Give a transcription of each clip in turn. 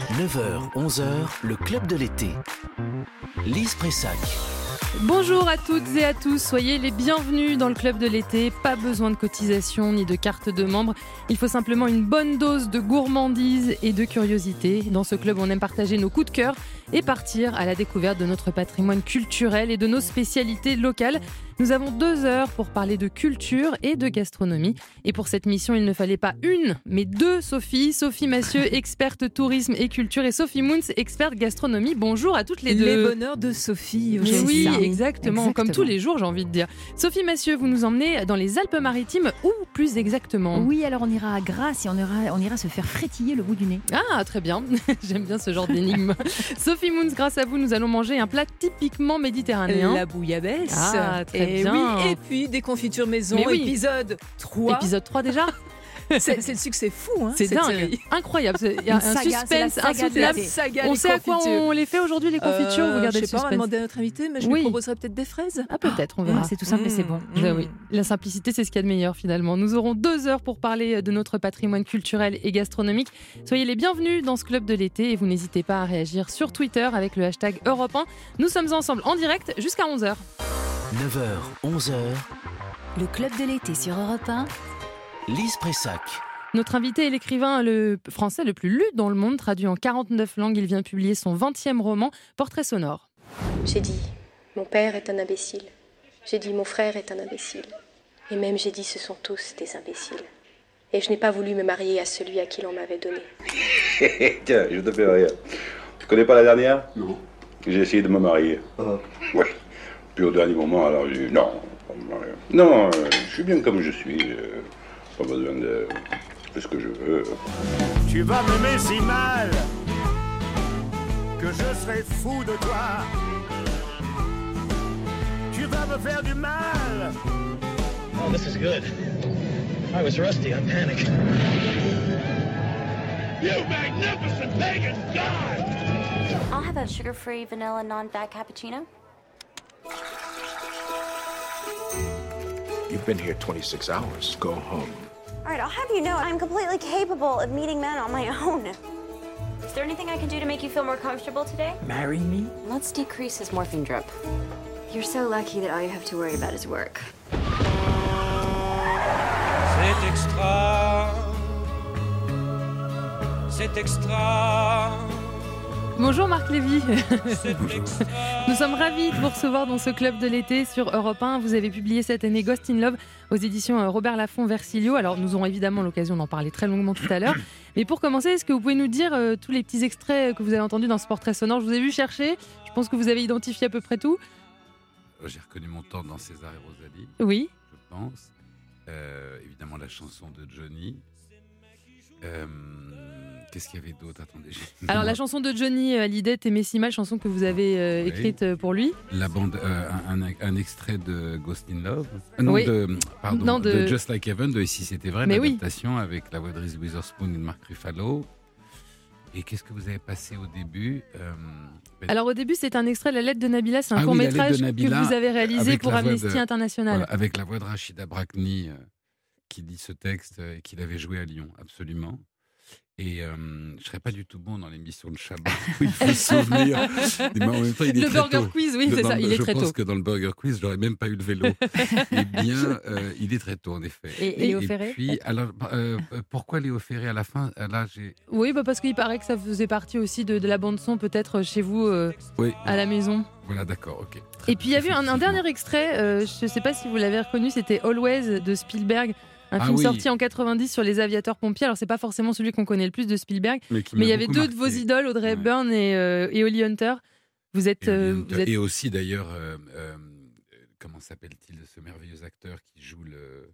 9h, 11h, le club de l'été. Lise Pressac. Bonjour à toutes et à tous, soyez les bienvenus dans le club de l'été. Pas besoin de cotisation ni de carte de membre. Il faut simplement une bonne dose de gourmandise et de curiosité. Dans ce club, on aime partager nos coups de cœur et partir à la découverte de notre patrimoine culturel et de nos spécialités locales. Nous avons 2 heures pour parler de culture et de gastronomie. Et pour cette mission, il ne fallait pas une, mais 2 Sophie. Sophie Massieu, experte tourisme et culture, et Sophie Moons, experte gastronomie. Bonjour à toutes les deux. Les bonheurs de Sophie. Mais oui, exactement, comme tous les jours, j'ai envie de dire. Sophie Massieu, vous nous emmenez dans les Alpes-Maritimes, ou plus exactement? Oui, alors on ira à Grasse et on ira se faire frétiller le bout du nez. Ah, très bien. J'aime bien ce genre d'énigme. Sophie Moons, grâce à vous, nous allons manger un plat typiquement méditerranéen. La bouillabaisse. Ah, très bien. Oui, et puis des confitures maison, épisode 3. Épisode 3 déjà. C'est le succès fou, hein. C'est dingue, série. Incroyable. Il y a un suspense insoutenable. On sait à quoi on les fait aujourd'hui, les confitures. Vous regardez le suspense. Je sais pas, on va demander à notre invité, mais je lui proposerai peut-être des fraises. Ah, peut-être, on verra. C'est tout simple, mais c'est bon. Oui. La simplicité, c'est ce qu'il y a de meilleur finalement. Nous aurons 2 heures pour parler de notre patrimoine culturel et gastronomique. Soyez les bienvenus dans ce club de l'été et vous n'hésitez pas à réagir sur Twitter avec le hashtag Europe 1. Nous sommes ensemble en direct jusqu'à 11h. 9h, 11h, le club de l'été sur Europe 1. Lise Pressac. Notre invité est l'écrivain français le plus lu dans le monde, traduit en 49 langues. Il vient publier son 20e roman, Portrait sonore. J'ai dit, mon père est un imbécile. J'ai dit, mon frère est un imbécile. Et même j'ai dit, ce sont tous des imbéciles. Et je n'ai pas voulu me marier à celui à qui l'on m'avait donné. Tiens, je te fais rire. Tu connais pas la dernière? Non. J'ai essayé de me marier. Ah. Ouais. Puis au dernier moment, alors j'ai dit, non, pas me marier. Non, je suis bien comme je suis. Pas besoin de... Je fais ce que je veux. Tu vas m'aimer si mal que je serai fou de toi. Tu vas me faire du mal. Oh, this is good. I was rusty. I'm panicked. You magnificent pagan god! I'll have a sugar-free vanilla non-fat cappuccino. You've been here 26 hours. Go home. All right, I'll have you know I'm completely capable of meeting men on my own. Is there anything I can do to make you feel more comfortable today? Marry me? Let's decrease his morphine drip. You're so lucky that all you have to worry about is work. C'est extra. C'est extra. Bonjour Marc Lévy. Nous sommes ravis de vous recevoir dans ce club de l'été sur Europe 1. Vous avez publié cette année Ghost in Love aux éditions Robert Laffont Versilio. Alors nous aurons évidemment l'occasion d'en parler très longuement tout à l'heure. Mais pour commencer, est-ce que vous pouvez nous dire tous les petits extraits que vous avez entendus dans ce portrait sonore? Je vous ai vu chercher, je pense que vous avez identifié à peu près tout. J'ai reconnu mon temps dans César et Rosalie. Oui. Je pense. Évidemment la chanson de Johnny. Qu'est-ce qu'il y avait d'autre? Attendez. Alors la chanson de Johnny Hallyday, T'aimais si mal, chanson que vous avez écrite pour lui. La bande, un extrait de Ghost in Love. Oui. De Just Like Heaven, de Et si c'était vrai, l'adaptation avec la voix de Reese Witherspoon et de Mark Ruffalo. Et qu'est-ce que vous avez passé au début? Alors au début, c'est un extrait de La lettre de Nabila, c'est un court-métrage que vous avez réalisé pour Amnesty International. Voilà, avec la voix de Rachida Brakni qui dit ce texte et qu'il avait joué à Lyon, absolument. Et je ne serais pas du tout bon dans l'émission de Chabat où il faut se souvenir. Mais en même temps, il est le très Burger tôt. Quiz, oui, c'est ça, il est très tôt. Je pense que dans le Burger Quiz, j'aurais même pas eu le vélo. Eh bien, il est très tôt, en effet. Et Léo Ferré? Et puis, alors, pourquoi Léo Ferré à la fin? Là, Oui, parce qu'il paraît que ça faisait partie aussi de la bande-son, peut-être chez vous, à la maison. Voilà, d'accord, ok. Et puis, il y a eu un dernier extrait, je ne sais pas si vous l'avez reconnu, c'était Always de Spielberg. Un film sorti en 90 sur les aviateurs pompiers. Alors, c'est pas forcément celui qu'on connaît le plus de Spielberg, mais il y avait 2 de vos idoles, Audrey Hepburn et Holly Hunter. Vous êtes... Et aussi, d'ailleurs, comment s'appelle-t-il, ce merveilleux acteur qui joue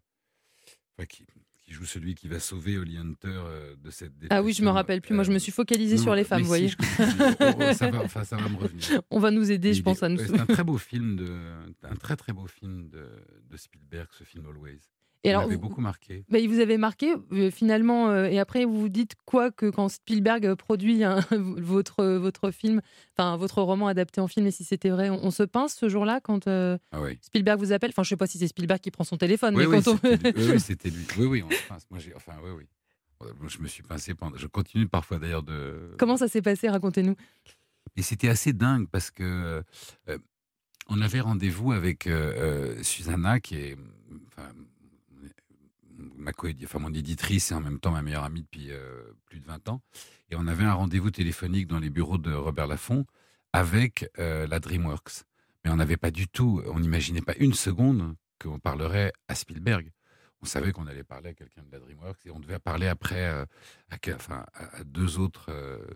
qui joue celui qui va sauver Holly Hunter de cette dépression. Ah oui, je me rappelle plus. Moi, je me suis focalisée sur les femmes, vous voyez. Ça va me revenir. On va nous aider, je pense. C'est un très beau film un très très beau film de Spielberg, ce film Always. Et alors, m'avait beaucoup marqué. Il vous avait marqué, finalement, et après vous vous dites quoi que quand Spielberg produit votre film, enfin votre roman adapté en film, et si c'était vrai, on se pince ce jour-là quand Spielberg vous appelle. Enfin, je sais pas si c'est Spielberg qui prend son téléphone, mais quand oui, c'était lui. Oui, on se pince. Moi, oui. Je me suis pincé pendant. Je continue parfois d'ailleurs de. Comment ça s'est passé? Racontez-nous. Et c'était assez dingue parce que on avait rendez-vous avec Susanna, qui est mon éditrice et en même temps ma meilleure amie depuis plus de 20 ans. Et on avait un rendez-vous téléphonique dans les bureaux de Robert Laffont avec la DreamWorks. Mais on n'avait pas du tout, on n'imaginait pas une seconde qu'on parlerait à Spielberg. On savait qu'on allait parler à quelqu'un de la DreamWorks et on devait parler après à deux autres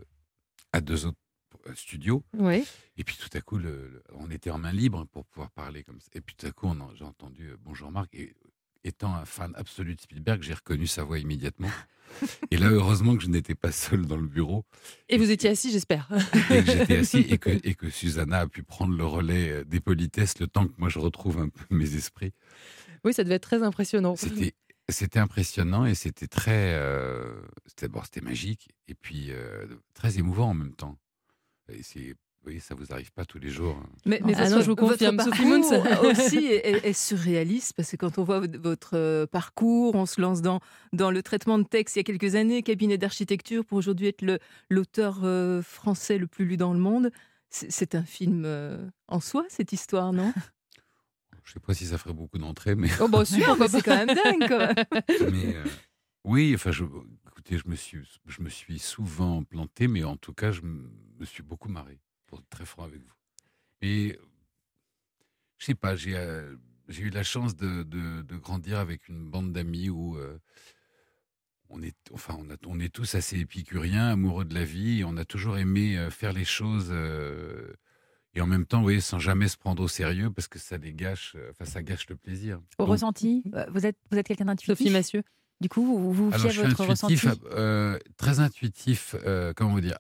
studios. Oui. Et puis tout à coup, on était en main libre pour pouvoir parler comme ça. Et puis tout à coup, j'ai entendu Bonjour Marc. Et étant un fan absolu de Spielberg, j'ai reconnu sa voix immédiatement. Et là, heureusement que je n'étais pas seul dans le bureau. Et vous étiez assis, j'espère. Et que j'étais assis et que Susanna a pu prendre le relais des politesses le temps que moi je retrouve un peu mes esprits. Oui, ça devait être très impressionnant. C'était impressionnant et c'était très... c'était magique et puis très émouvant en même temps. Et oui, ça vous arrive pas tous les jours. Mais non, je vous confirme, Sophie Moons aussi est surréaliste parce que quand on voit votre parcours, on se lance dans le traitement de texte il y a quelques années, cabinet d'architecture pour aujourd'hui être l'auteur français le plus lu dans le monde. C'est un film en soi, cette histoire, non? Je sais pas si ça ferait beaucoup d'entrées, mais... Oh bah sûr, c'est quand même dingue, quoi. Mais oui, enfin, écoutez, je me suis souvent planté, mais en tout cas, je me suis beaucoup marré. Pour être très franc avec vous. Et je sais pas, j'ai eu la chance de grandir avec une bande d'amis où on est tous assez épicuriens, amoureux de la vie, et on a toujours aimé faire les choses et en même temps, vous voyez, sans jamais se prendre au sérieux parce que ça gâche le plaisir. Au ressenti, vous êtes quelqu'un d'intuitif. Sophie Massieu. Du coup, vous fiez à votre ressenti. Très intuitif, comment vous dire,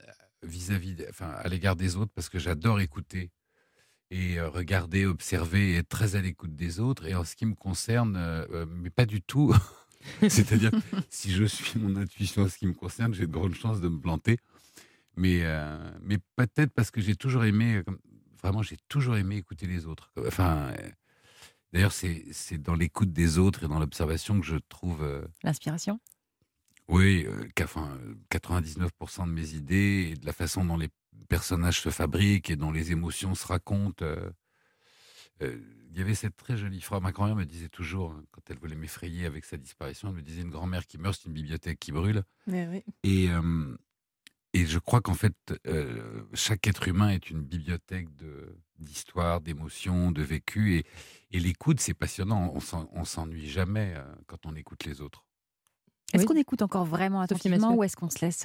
à l'égard des autres, parce que j'adore écouter et regarder, observer et être très à l'écoute des autres. Et en ce qui me concerne, mais pas du tout. C'est-à-dire, si je suis mon intuition en ce qui me concerne, j'ai de grandes chances de me planter. Mais peut-être parce que j'ai toujours aimé écouter les autres. D'ailleurs, c'est dans l'écoute des autres et dans l'observation que je trouve... L'inspiration. Oui, 99% de mes idées et de la façon dont les personnages se fabriquent et dont les émotions se racontent. Il y avait cette très jolie phrase. Ma grand-mère me disait toujours, quand elle voulait m'effrayer avec sa disparition, elle me disait: une grand-mère qui meurt, c'est une bibliothèque qui brûle. Oui. Et je crois qu'en fait, chaque être humain est une bibliothèque d'histoires, d'émotions, de vécus. Et l'écoute, c'est passionnant. On s'ennuie jamais quand on écoute les autres. Est-ce qu'on écoute encore vraiment attentivement ou est-ce qu'on se laisse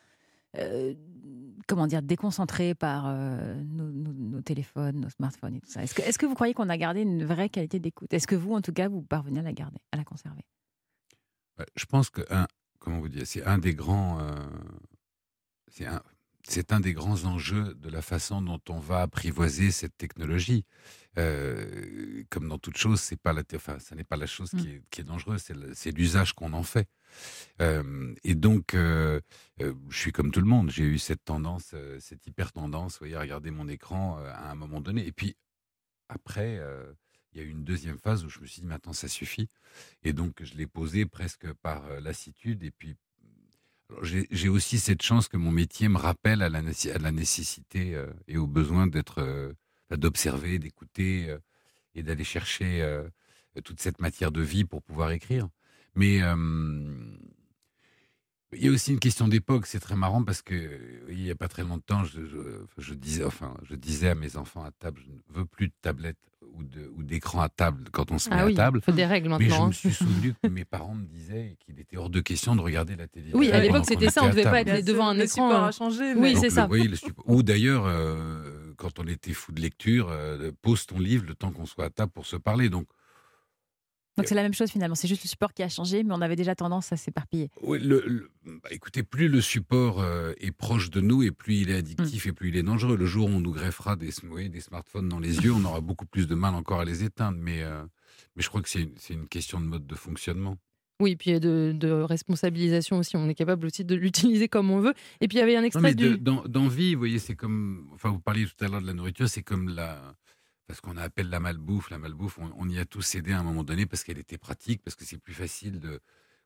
déconcentrer par nos téléphones, nos smartphones et tout ça? Est-ce que vous croyez qu'on a gardé une vraie qualité d'écoute? Est-ce que vous, en tout cas, vous parvenez à la garder, à la conserver? Je pense que c'est un des grands... C'est un des grands enjeux de la façon dont on va apprivoiser cette technologie. Comme dans toute chose, ça n'est pas la chose qui est dangereuse, c'est l'usage qu'on en fait. Et donc, je suis comme tout le monde. J'ai eu cette tendance, cette hyper-tendance, à regarder mon écran à un moment donné. Et puis, après, il y a eu une deuxième phase où je me suis dit, mais attends, ça suffit. Et donc, je l'ai posé presque par lassitude. Et puis, j'ai aussi cette chance que mon métier me rappelle à la nécessité et au besoin d'observer, d'écouter et d'aller chercher toute cette matière de vie pour pouvoir écrire. Mais il y a aussi une question d'époque. C'est très marrant parce que il n'y a pas très longtemps, je disais à mes enfants à table, je ne veux plus de tablette ou d'écran à table quand on se met à table. Il faut des règles maintenant. Mais je me suis souvenu que mes parents me disaient qu'il était hors de question de regarder la télévision. Oui, à l'époque c'était ça, on ne devait pas être devant un écran. Le support a changé. Oui, c'est ça. Ou d'ailleurs, quand on était fou de lecture, pose ton livre le temps qu'on soit à table pour se parler. Donc c'est la même chose finalement, c'est juste le support qui a changé, mais on avait déjà tendance à s'éparpiller. Oui, écoutez, plus le support est proche de nous et plus il est addictif et plus il est dangereux. Le jour où on nous greffera des smartphones dans les yeux, on aura beaucoup plus de mal encore à les éteindre. Mais je crois que c'est une question de mode de fonctionnement. Oui, puis de responsabilisation aussi. On est capable aussi de l'utiliser comme on veut. Et puis il y avait un extrait d'envie, vous voyez, c'est comme... Enfin, vous parliez tout à l'heure de la nourriture, c'est comme ce qu'on appelle la malbouffe. La malbouffe, on y a tous cédé à un moment donné parce qu'elle était pratique, parce que c'est plus facile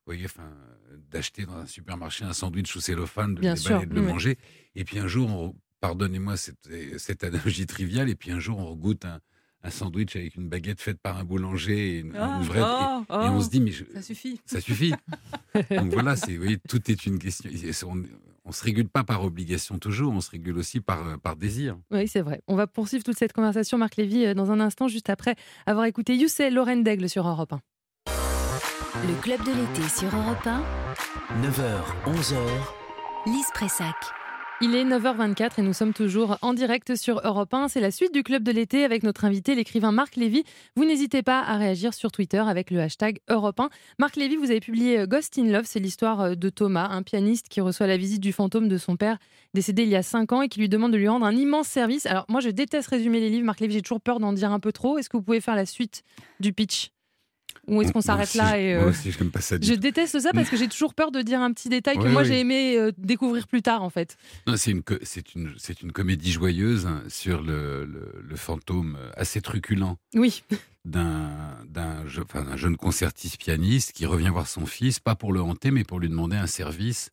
voyez, d'acheter dans un supermarché un sandwich au cellophane, de Bien le sûr, déballer, de le oui. manger. Et puis un jour, pardonnez-moi cette analogie triviale, et puis un jour, on regoute un sandwich avec une baguette faite par un boulanger et une vraie. Et on se dit, mais ça suffit. Ça suffit. Donc voilà, vous voyez, tout est une question. On ne se régule pas par obligation toujours, on se régule aussi par désir. Oui, c'est vrai. On va poursuivre toute cette conversation, Marc Lévy, dans un instant, juste après avoir écouté Youssef Lorraine d'Aigle sur Europe 1. Le Club de l'été sur Europe 1. 9h, 11h. Lise Pressac. Il est 9h24 et nous sommes toujours en direct sur Europe 1. C'est la suite du Club de l'été avec notre invité, l'écrivain Marc Lévy. Vous n'hésitez pas à réagir sur Twitter avec le hashtag Europe 1. Marc Lévy, vous avez publié Ghost in Love. C'est l'histoire de Thomas, un pianiste qui reçoit la visite du fantôme de son père, décédé il y a 5 ans, et qui lui demande de lui rendre un immense service. Alors moi, je déteste résumer les livres, Marc Lévy, j'ai toujours peur d'en dire un peu trop. Est-ce que vous pouvez faire la suite du pitch ? Ou est-ce qu'on s'arrête là et Moi aussi, j'aime pas ça. Je déteste ça parce que j'ai toujours peur de dire un petit détail que j'ai aimé découvrir plus tard, en fait. Non, c'est une comédie joyeuse sur le fantôme assez truculent. Oui. D'un jeune concertiste pianiste qui revient voir son fils, pas pour le hanter, mais pour lui demander un service.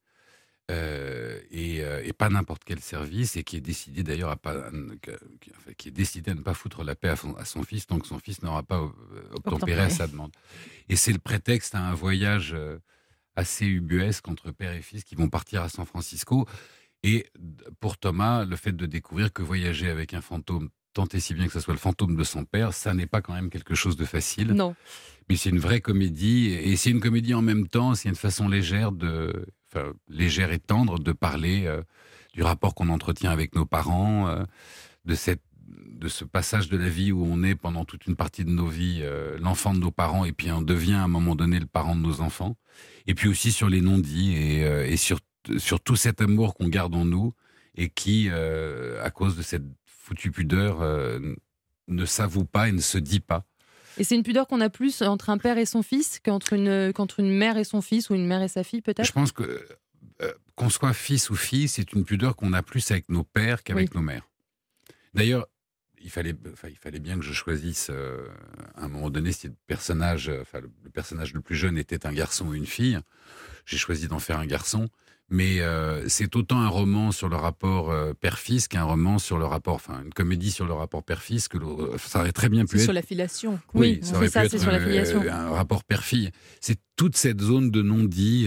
Et pas n'importe quel service, et qui est décidé d'ailleurs à ne pas foutre la paix à son fils tant que son fils n'aura pas obtempéré à sa demande. Et c'est le prétexte à un voyage assez ubuesque entre père et fils qui vont partir à San Francisco. Et pour Thomas, le fait de découvrir que voyager avec un fantôme, tant et si bien que ce soit le fantôme de son père, ça n'est pas quand même quelque chose de facile. Non. Mais c'est une vraie comédie, et c'est une comédie en même temps, c'est une façon légère et tendre de parler du rapport qu'on entretient avec nos parents, de ce passage de la vie où on est pendant toute une partie de nos vies l'enfant de nos parents, et puis on devient à un moment donné le parent de nos enfants. Et puis aussi sur les non-dits et sur tout cet amour qu'on garde en nous et qui, à cause de cette foutue pudeur, ne s'avoue pas et ne se dit pas. Et c'est une pudeur qu'on a plus entre un père et son fils qu'entre une mère et son fils, ou une mère et sa fille, peut-être ? Je pense que qu'on soit fils ou fille, c'est une pudeur qu'on a plus avec nos pères qu'avec nos mères. D'ailleurs, il fallait bien que je choisisse à un moment donné si le personnage le plus jeune était un garçon ou une fille. J'ai choisi d'en faire un garçon. Mais c'est autant un roman sur le rapport père-fils qu'un roman sur le rapport, une comédie sur le rapport père-fils, que ça aurait très bien pu être. Sur la filiation. Oui, ça aurait pu être sur la filiation. Un rapport père-fille. C'est toute cette zone de non-dit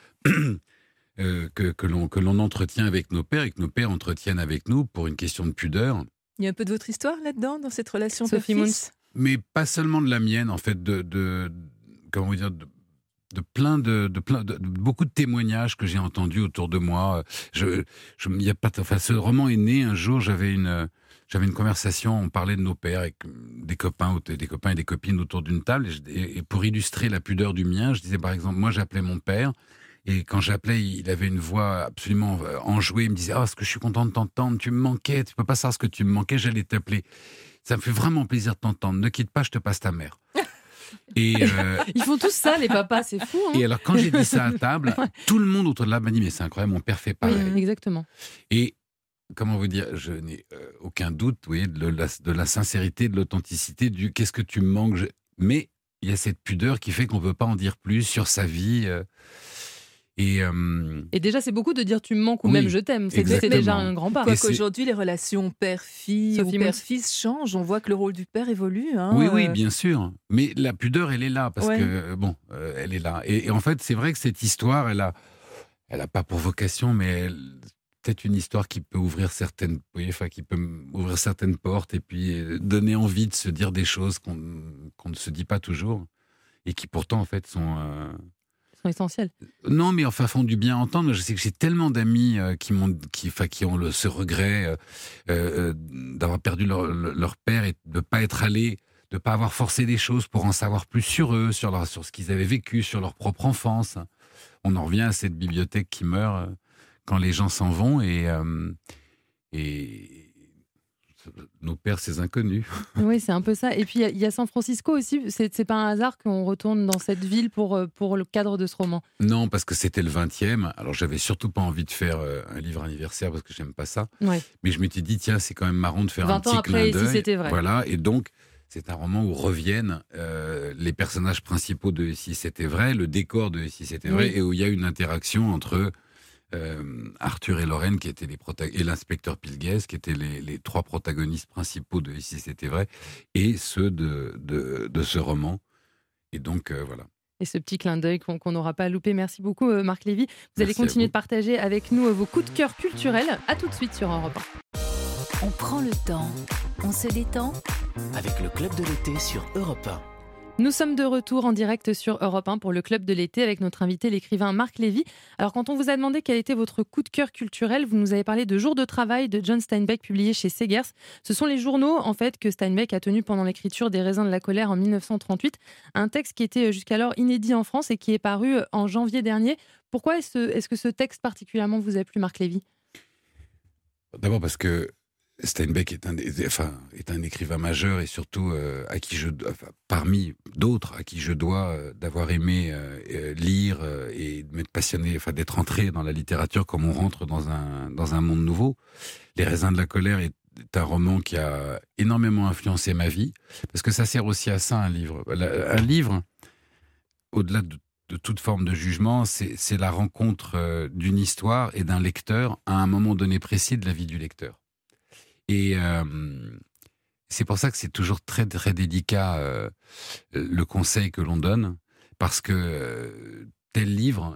que l'on entretient avec nos pères et que nos pères entretiennent avec nous pour une question de pudeur. Il y a un peu de votre histoire là-dedans, dans cette relation Sophie père-fils ? Mais pas seulement de la mienne, en fait, comment dire, de beaucoup de témoignages que j'ai entendus autour de moi. Ce roman est né un jour, j'avais une conversation, on parlait de nos pères avec des copains et des copines autour d'une table, et pour illustrer la pudeur du mien, je disais par exemple, moi j'appelais mon père, et quand j'appelais, il avait une voix absolument enjouée, il me disait « Ah, est-ce que je suis content de t'entendre, tu me manquais, tu peux pas savoir ce que tu me manquais, j'allais t'appeler. Ça me fait vraiment plaisir de t'entendre, ne quitte pas, je te passe ta mère. » Et ils font tous ça, les papas, c'est fou. Hein. Et alors, quand j'ai dit ça à table, tout le monde autour de là m'a dit « Mais c'est incroyable, mon père fait pareil. » Oui, exactement. Et comment vous dire, je n'ai aucun doute, vous voyez, de la sincérité, de l'authenticité, du « Qu'est-ce que tu me manques ?» Mais il y a cette pudeur qui fait qu'on ne veut pas en dire plus sur sa vie. Et déjà, c'est beaucoup de dire tu me manques ou même je t'aime. C'est déjà un grand pas. Quoique aujourd'hui, les relations père-fille ou père-fils changent. On voit que le rôle du père évolue. Hein. Oui, bien sûr. Mais la pudeur, elle est là. Parce que, elle est là. Et en fait, c'est vrai que cette histoire, elle a pas pour vocation, mais peut-être une histoire qui peut ouvrir certaines portes et puis donner envie de se dire des choses qu'on ne se dit pas toujours et qui pourtant, en fait, sont essentiels. Non, mais enfin font du bien à entendre. Je sais que j'ai tellement d'amis qui ont ce regret d'avoir perdu leur père et de ne pas être allés, de ne pas avoir forcé des choses pour en savoir plus sur eux, sur ce qu'ils avaient vécu, sur leur propre enfance. On en revient à cette bibliothèque qui meurt quand les gens s'en vont et nos pères, ces inconnus. Oui, c'est un peu ça. Et puis, il y a San Francisco aussi. C'est pas un hasard qu'on retourne dans cette ville pour le cadre de ce roman. Non, parce que c'était le 20e. Alors, j'avais surtout pas envie de faire un livre anniversaire parce que j'aime pas ça. Ouais. Mais je m'étais dit, tiens, c'est quand même marrant de faire un petit clin d'œil. 20 ans après, ici, c'était vrai. Voilà. Et donc, C'est un roman où reviennent les personnages principaux de Si c'était vrai, le décor de Si c'était vrai, et où il y a une interaction entre Arthur et Lorraine, qui étaient et l'inspecteur Pilguez, qui étaient les 3 protagonistes principaux de Si c'était vrai, et ceux de ce roman. Et donc, voilà. Et ce petit clin d'œil qu'on n'aura pas loupé. Merci beaucoup, Marc Lévy. Vous allez continuer de partager avec nous vos coups de cœur culturels. À tout de suite sur Europe 1. On prend le temps, on se détend. Avec le Club de l'été sur Europe 1. Nous sommes de retour en direct sur Europe 1 pour le Club de l'été avec notre invité, l'écrivain Marc Lévy. Alors, quand on vous a demandé quel était votre coup de cœur culturel, vous nous avez parlé de Jour de travail de John Steinbeck, publié chez Segers. Ce sont les journaux, en fait, que Steinbeck a tenus pendant l'écriture des Raisins de la colère en 1938. Un texte qui était jusqu'alors inédit en France et qui est paru en janvier dernier. Pourquoi est-ce que ce texte particulièrement vous a plu, Marc Lévy ? D'abord parce que Steinbeck est un écrivain majeur et surtout parmi d'autres à qui je dois d'avoir aimé lire et de m'être passionné, d'être entré dans la littérature comme on rentre dans un monde nouveau. Les Raisins de la colère est un roman qui a énormément influencé ma vie parce que ça sert aussi à ça, un livre. Un livre, au-delà de toute forme de jugement, c'est la rencontre d'une histoire et d'un lecteur à un moment donné précis de la vie du lecteur. Et c'est pour ça que c'est toujours très, très délicat le conseil que l'on donne, parce que tel livre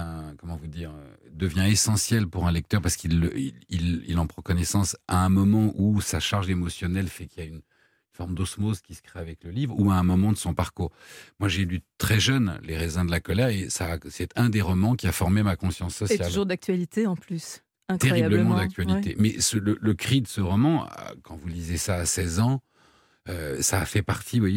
devient essentiel pour un lecteur parce qu'il en prend connaissance à un moment où sa charge émotionnelle fait qu'il y a une forme d'osmose qui se crée avec le livre, ou à un moment de son parcours. Moi, j'ai lu très jeune Les Raisins de la colère, et c'est un des romans qui a formé ma conscience sociale. Et toujours d'actualité en plus. Terriblement d'actualité. Ouais. Mais le cri de ce roman, quand vous lisez ça à 16 ans, ça a fait partie, vous voyez,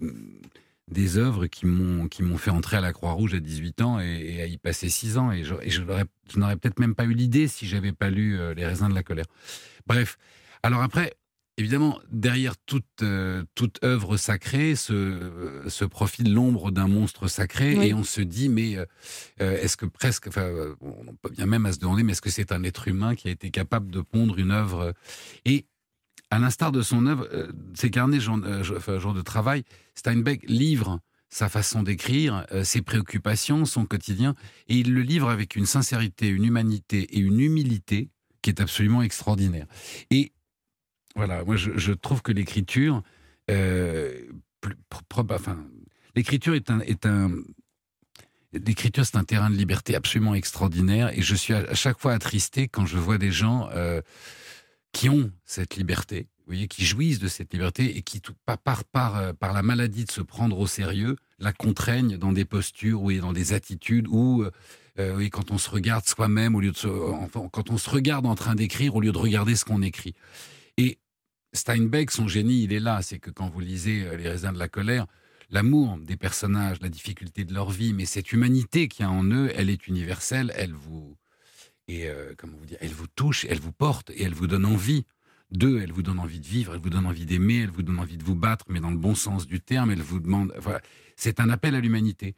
des œuvres qui m'ont fait entrer à la Croix-Rouge à 18 ans et à y passer 6 ans. Et je n'aurais peut-être même pas eu l'idée si j'avais pas lu Les Raisins de la colère. Bref. Alors après, évidemment, derrière toute œuvre sacrée se profile l'ombre d'un monstre sacré, oui. Et on se dit, mais est-ce que on peut bien même à se demander, mais est-ce que c'est un être humain qui a été capable de pondre une œuvre ? Et à l'instar de son œuvre, ses carnets Jour de travail, Steinbeck livre sa façon d'écrire, ses préoccupations, son quotidien, et il le livre avec une sincérité, une humanité et une humilité qui est absolument extraordinaire. Et voilà, moi je trouve que l'écriture, l'écriture l'écriture c'est un terrain de liberté absolument extraordinaire, et je suis à chaque fois attristé quand je vois des gens qui ont cette liberté, vous voyez, qui jouissent de cette liberté et qui par la maladie de se prendre au sérieux, la contraignent dans des postures ou dans des attitudes où quand on se regarde soi-même quand on se regarde en train d'écrire au lieu de regarder ce qu'on écrit. Et Steinbeck, son génie, il est là. C'est que quand vous lisez Les Raisins de la colère, l'amour des personnages, la difficulté de leur vie, mais cette humanité qu'il y a en eux, elle est universelle, elle vous touche, elle vous porte et elle vous donne envie d'eux, elle vous donne envie de vivre, elle vous donne envie d'aimer, elle vous donne envie de vous battre, mais dans le bon sens du terme, elle vous demande... Voilà, c'est un appel à l'humanité.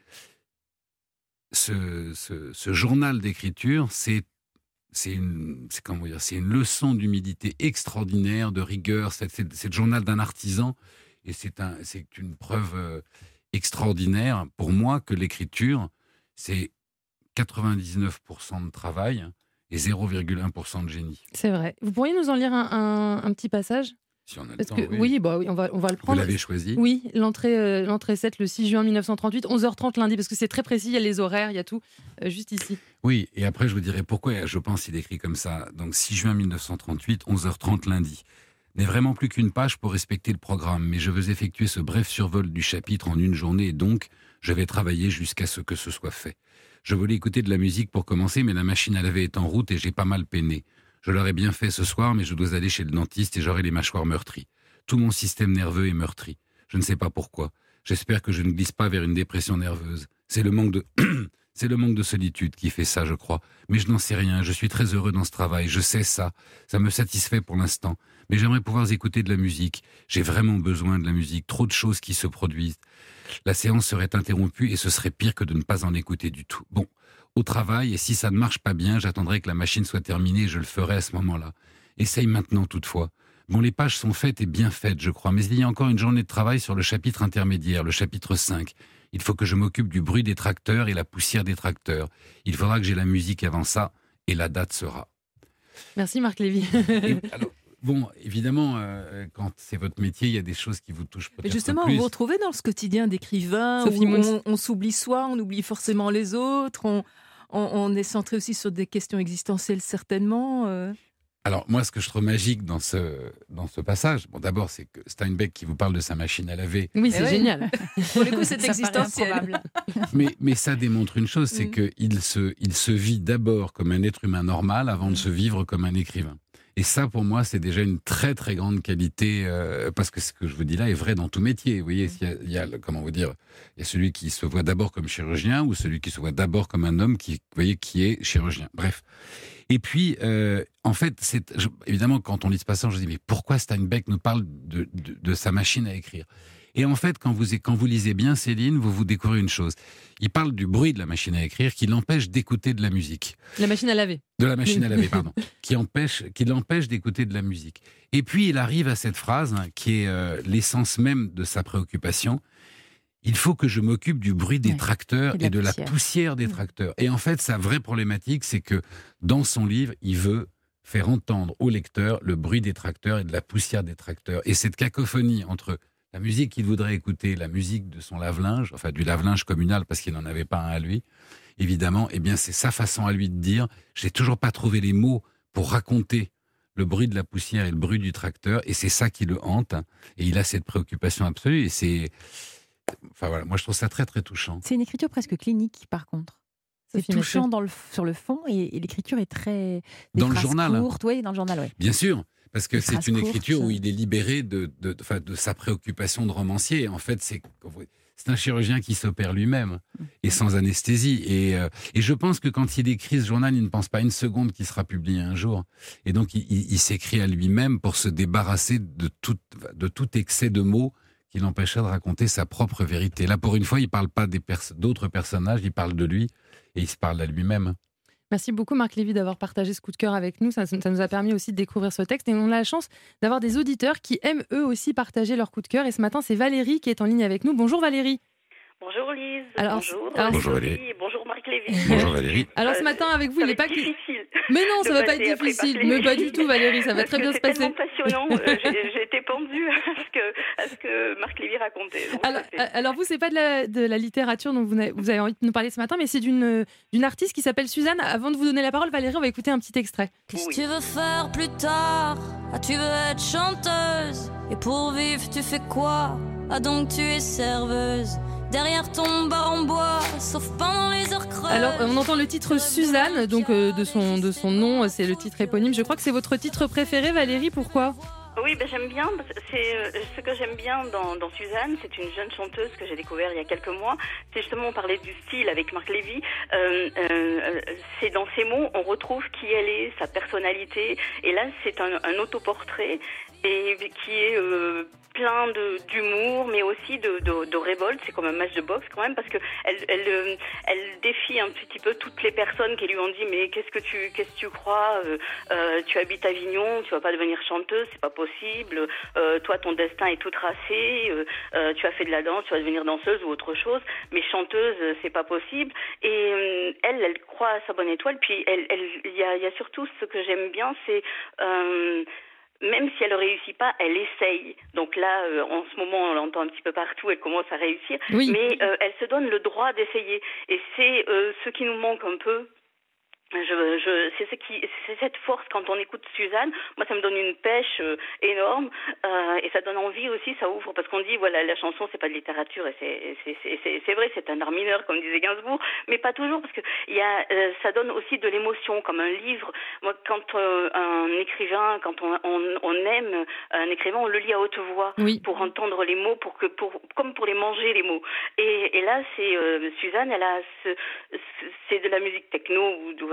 Ce journal d'écriture, c'est une leçon d'humilité extraordinaire, de rigueur. C'est le journal d'un artisan, et c'est une preuve extraordinaire pour moi que l'écriture, c'est 99% de travail et 0,1% de génie. C'est vrai. Vous pourriez nous en lire un petit passage ? Si on a le Parce temps, que, oui, on va le prendre. Vous l'avez choisi ? Oui, l'entrée 7, le 6 juin 1938, 11h30 lundi, parce que c'est très précis, il y a les horaires, il y a tout, juste ici. Oui, et après je vous dirai pourquoi je pense qu'il écrit comme ça. Donc 6 juin 1938, 11h30 lundi. N'est vraiment plus qu'une page pour respecter le programme, mais je veux effectuer ce bref survol du chapitre en une journée, et donc je vais travailler jusqu'à ce que ce soit fait. Je voulais écouter de la musique pour commencer, mais la machine à laver est en route et j'ai pas mal peiné. Je l'aurais bien fait ce soir, mais je dois aller chez le dentiste et j'aurai les mâchoires meurtries. Tout mon système nerveux est meurtri. Je ne sais pas pourquoi. J'espère que je ne glisse pas vers une dépression nerveuse. C'est le manque de solitude qui fait ça, je crois. Mais je n'en sais rien. Je suis très heureux dans ce travail. Je sais ça. Ça me satisfait pour l'instant. Mais j'aimerais pouvoir écouter de la musique. J'ai vraiment besoin de la musique. Trop de choses qui se produisent. La séance serait interrompue et ce serait pire que de ne pas en écouter du tout. Bon, au travail, et si ça ne marche pas bien, j'attendrai que la machine soit terminée et je le ferai à ce moment-là. Essaye maintenant toutefois. Bon, les pages sont faites et bien faites, je crois, mais il y a encore une journée de travail sur le chapitre intermédiaire, le chapitre 5. Il faut que je m'occupe du bruit des tracteurs et la poussière des tracteurs. Il faudra que j'ai la musique avant ça, et la date sera. Merci Marc Lévy. Alors, bon, évidemment, quand c'est votre métier, il y a des choses qui vous touchent peut-être Mais justement, plus. vous vous retrouvez dans ce quotidien d'écrivain Sophie où Mouns. on s'oublie soi, on oublie forcément les autres, on est centré aussi sur des questions existentielles certainement. Alors, moi, ce que je trouve magique dans ce passage, bon, d'abord, c'est que Steinbeck qui vous parle de sa machine à laver. Oui, c'est génial. Pour le coup, c'est Ça paraît existentiel. improbable. Mais ça démontre une chose, c'est qu'il se vit d'abord comme un être humain normal avant de se vivre comme un écrivain. Et ça, pour moi, c'est déjà une très, très grande qualité, parce que ce que je vous dis là est vrai dans tout métier. Vous voyez, il y a comment vous dire, il y a celui qui se voit d'abord comme chirurgien ou celui qui se voit d'abord comme un homme qui est chirurgien. Bref. Et puis, en fait, évidemment, quand on lit ce passage, je dis, mais pourquoi Steinbeck nous parle de sa machine à écrire ? Et en fait, quand vous lisez bien Céline, vous découvrez une chose. Il parle du bruit de la machine à écrire qui l'empêche d'écouter de la musique. La machine à laver. De la machine à laver, pardon. Qui l'empêche d'écouter de la musique. Et puis, il arrive à cette phrase, qui est l'essence même de sa préoccupation. Il faut que je m'occupe du bruit des tracteurs et de la poussière des tracteurs. Et en fait, sa vraie problématique, c'est que dans son livre, il veut faire entendre au lecteur le bruit des tracteurs et de la poussière des tracteurs. Et cette cacophonie entre la musique qu'il voudrait écouter, la musique de son lave-linge, enfin du lave-linge communal parce qu'il n'en avait pas un à lui, évidemment, eh bien c'est sa façon à lui de dire « j'ai toujours pas trouvé les mots pour raconter le bruit de la poussière et le bruit du tracteur » et c'est ça qui le hante. Et il a cette préoccupation absolue et c'est... Enfin voilà, moi je trouve ça très très touchant. C'est une écriture presque clinique par contre. C'est touchant sur le fond et l'écriture est très... Dans le journal. Courtes, oui, dans le journal, oui. Bien sûr. Parce que c'est une écriture courtes. où il est libéré de sa préoccupation de romancier. En fait, c'est un chirurgien qui s'opère lui-même et sans anesthésie. Et je pense que quand il écrit ce journal, il ne pense pas une seconde qu'il sera publié un jour. Et donc, il s'écrit à lui-même pour se débarrasser de tout excès de mots qui l'empêchait de raconter sa propre vérité. Là, pour une fois, il ne parle pas d'autres personnages, il parle de lui et il se parle à lui-même. Merci beaucoup Marc Lévy d'avoir partagé ce coup de cœur avec nous. Ça nous a permis aussi de découvrir ce texte et on a la chance d'avoir des auditeurs qui aiment eux aussi partager leur coup de cœur. Et ce matin, c'est Valérie qui est en ligne avec nous. Bonjour Valérie. Bonjour Lise. Bonjour Valérie. Bonjour Marc Lévy. Bonjour Valérie. Alors ce matin avec vous, il n'est pas difficile. Mais non, ça ne va pas être difficile. Mais pas du tout Valérie, ça va très bien se passer. C'est tellement passionnant. J'ai été pendue à ce que Marc Lévy racontait. Alors vous, c'est pas de la littérature dont vous avez envie de nous parler ce matin, mais c'est d'une artiste qui s'appelle Suzanne. Avant de vous donner la parole, Valérie, on va écouter un petit extrait. Qu'est-ce que tu veux faire plus tard? Ah, tu veux être chanteuse? Et pour vivre, tu fais quoi? Ah, donc tu es serveuse derrière ton bar en bois, sauf pendant les heures creuses. Alors, on entend le titre Suzanne, donc de son nom, c'est le titre éponyme. Je crois que c'est votre titre préféré, Valérie, pourquoi ? Oui, j'aime bien. C'est ce que j'aime bien dans Suzanne. C'est une jeune chanteuse que j'ai découvert il y a quelques mois. C'est justement, on parlait du style avec Marc Lévy. C'est dans ses mots, on retrouve qui elle est, sa personnalité. Et là, c'est un autoportrait et qui est plein d'humour, mais aussi de révolte. C'est comme un match de boxe quand même, parce que elle défie un petit peu toutes les personnes qui lui ont dit mais qu'est-ce que tu crois, tu habites Avignon, tu vas pas devenir chanteuse, c'est pas possible, toi ton destin est tout tracé, tu as fait de la danse, tu vas devenir danseuse ou autre chose, mais chanteuse c'est pas possible. Et elle croit à sa bonne étoile. Puis il y a surtout ce que j'aime bien, c'est même si elle ne réussit pas, elle essaye. Donc là, en ce moment, on l'entend un petit peu partout, elle commence à réussir. Oui. Mais elle se donne le droit d'essayer. Et c'est ce qui nous manque un peu. C'est cette force quand on écoute Suzanne. Moi, ça me donne une pêche énorme et ça donne envie aussi, ça ouvre, parce qu'on dit voilà, la chanson c'est pas de littérature et c'est vrai, c'est un art mineur comme disait Gainsbourg, mais pas toujours, parce que ça donne aussi de l'émotion comme un livre. Moi, quand un écrivain, quand on aime un écrivain, on le lit à haute voix pour entendre les mots, comme pour les manger les mots. Et là, c'est Suzanne, elle a c'est de la musique techno ou voilà.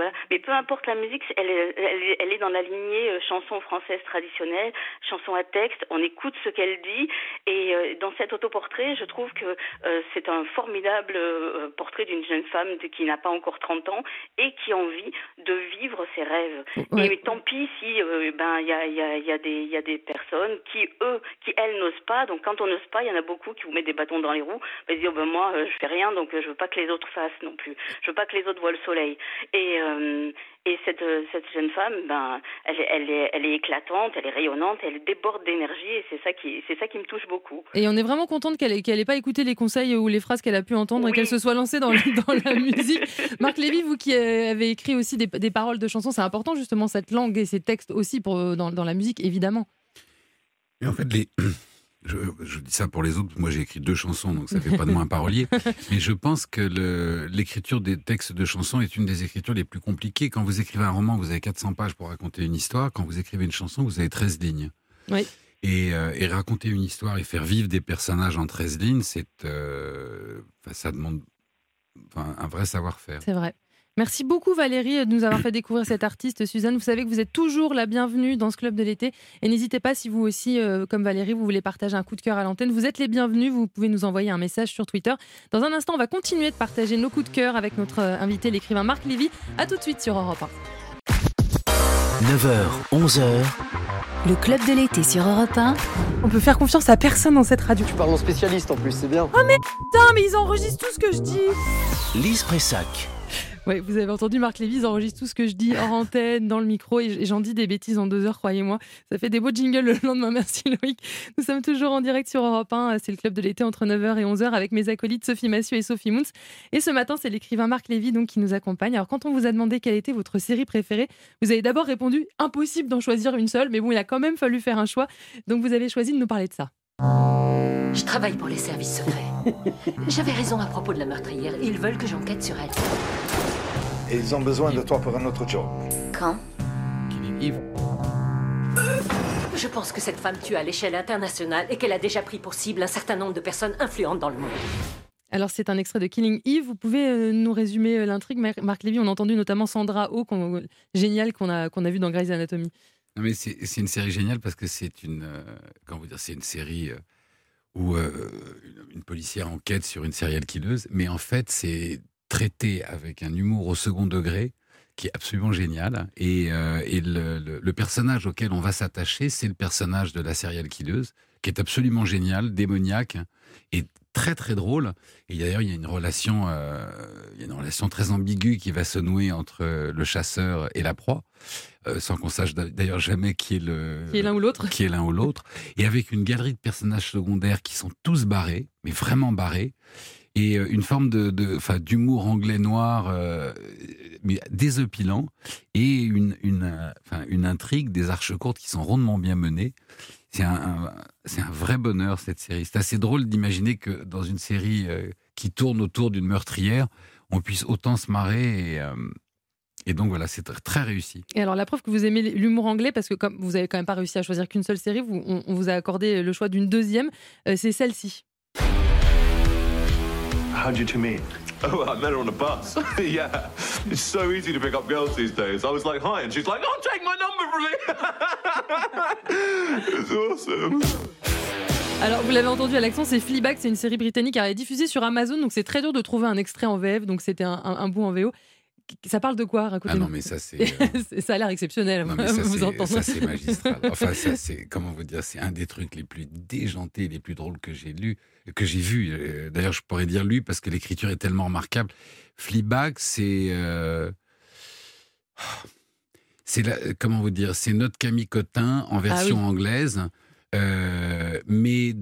voilà. Mais peu importe la musique, elle est dans la lignée chanson française traditionnelle, chanson à texte. On écoute ce qu'elle dit, et dans cet autoportrait, je trouve que c'est un formidable portrait d'une jeune femme qui n'a pas encore 30 ans et qui a envie de vivre ses rêves. Ouais. Mais tant pis si il y a des personnes qui elles n'osent pas. Donc quand on n'ose pas, il y en a beaucoup qui vous mettent des bâtons dans les roues, et dire moi je fais rien, donc je veux pas que les autres fassent non plus. Je veux pas que les autres voient le soleil. Et cette jeune femme, elle est éclatante, elle est rayonnante, elle déborde d'énergie, et c'est ça qui me touche beaucoup. Et on est vraiment contente qu'elle ait pas écouté les conseils ou les phrases qu'elle a pu entendre, et qu'elle se soit lancée dans la musique. Marc Lévy, vous qui avez écrit aussi des paroles de chansons, c'est important justement cette langue et ces textes aussi dans la musique, évidemment. Et en fait, je dis ça pour les autres, moi j'ai écrit 2 chansons, donc ça fait pas de moi un parolier, mais je pense que l'écriture des textes de chansons est une des écritures les plus compliquées. Quand vous écrivez un roman, vous avez 400 pages pour raconter une histoire. Quand vous écrivez une chanson, vous avez 13 lignes. Oui. Et raconter une histoire et faire vivre des personnages en 13 lignes, ça demande un vrai savoir-faire. C'est vrai. Merci beaucoup Valérie de nous avoir fait découvrir cet artiste. Suzanne, vous savez que vous êtes toujours la bienvenue dans ce club de l'été. Et n'hésitez pas, si vous aussi, comme Valérie, vous voulez partager un coup de cœur à l'antenne, vous êtes les bienvenus. Vous pouvez nous envoyer un message sur Twitter. Dans un instant, on va continuer de partager nos coups de cœur avec notre invité, l'écrivain Marc Lévy. À tout de suite sur Europe 1. 9h, 11h. Le club de l'été sur Europe 1. On peut faire confiance à personne dans cette radio. Tu parles en spécialiste en plus, c'est bien. Oh mais putain, mais ils enregistrent tout ce que je dis. Lise Pressac. Oui, vous avez entendu Marc Lévy, ils enregistrent tout ce que je dis hors antenne, dans le micro, et j'en dis des bêtises en 2 heures, croyez-moi. Ça fait des beaux jingles le lendemain. Merci Loïc. Nous sommes toujours en direct sur Europe 1. C'est le club de l'été entre 9h et 11h avec mes acolytes Sophie Massieu et Sophie Mouns. Et ce matin, c'est l'écrivain Marc Lévy donc, qui nous accompagne. Alors, quand on vous a demandé quelle était votre série préférée, vous avez d'abord répondu impossible d'en choisir une seule, mais bon, il a quand même fallu faire un choix. Donc, vous avez choisi de nous parler de ça. Je travaille pour les services secrets. J'avais raison à propos de la meurtrière. Ils veulent que j'enquête sur elle. Et ils ont besoin de toi pour un autre job. Quand ? Killing Eve. Je pense que cette femme tue à l'échelle internationale et qu'elle a déjà pris pour cible un certain nombre de personnes influentes dans le monde. Alors, c'est un extrait de Killing Eve. Vous pouvez nous résumer l'intrigue, Marc Lévy? On a entendu notamment Sandra Oh, géniale, qu'on a vu dans Grey's Anatomy. Non, mais c'est une série géniale parce que c'est une série où une policière enquête sur une serial killeuse, mais en fait, c'est traité avec un humour au second degré qui est absolument génial. Et le personnage auquel on va s'attacher, c'est le personnage de la serial killeuse, qui est absolument génial, démoniaque, et très très drôle. Et d'ailleurs, il y a une relation très ambiguë qui va se nouer entre le chasseur et la proie, sans qu'on sache d'ailleurs jamais qui est l'un ou l'autre. Et avec une galerie de personnages secondaires qui sont tous barrés, mais vraiment barrés. Et une forme d'humour anglais noir, mais désopilant, et une intrigue, des arches courtes qui sont rondement bien menées. C'est un vrai bonheur, cette série. C'est assez drôle d'imaginer que dans une série qui tourne autour d'une meurtrière, on puisse autant se marrer. Et donc voilà, c'est très réussi. Et alors la preuve que vous aimez l'humour anglais, parce que comme vous n'avez quand même pas réussi à choisir qu'une seule série, on vous a accordé le choix d'une deuxième, c'est celle-ci. How'd you two meet? Oh, I met her on a bus. Yeah. It's so easy to pick up girls these days. I was like, hi, and she's like, oh, take my number from me. It's awesome. Alors, vous l'avez entendu à l'accent, c'est Fleabag, c'est une série britannique qui est diffusée sur Amazon, donc c'est très dur de trouver un extrait en VF, donc c'était un bout en VO. Ça parle de quoi? Racontez-nous. Ah non, mais ça, c'est... ça a l'air exceptionnel, non, mais ça c'est magistral. Enfin, ça, c'est, comment vous dire, c'est un des trucs les plus déjantés, les plus drôles que j'ai vu. D'ailleurs, je pourrais dire lu, parce que l'écriture est tellement remarquable. Fleabag, c'est comment vous dire, c'est notre Camille Cottin en version anglaise, mais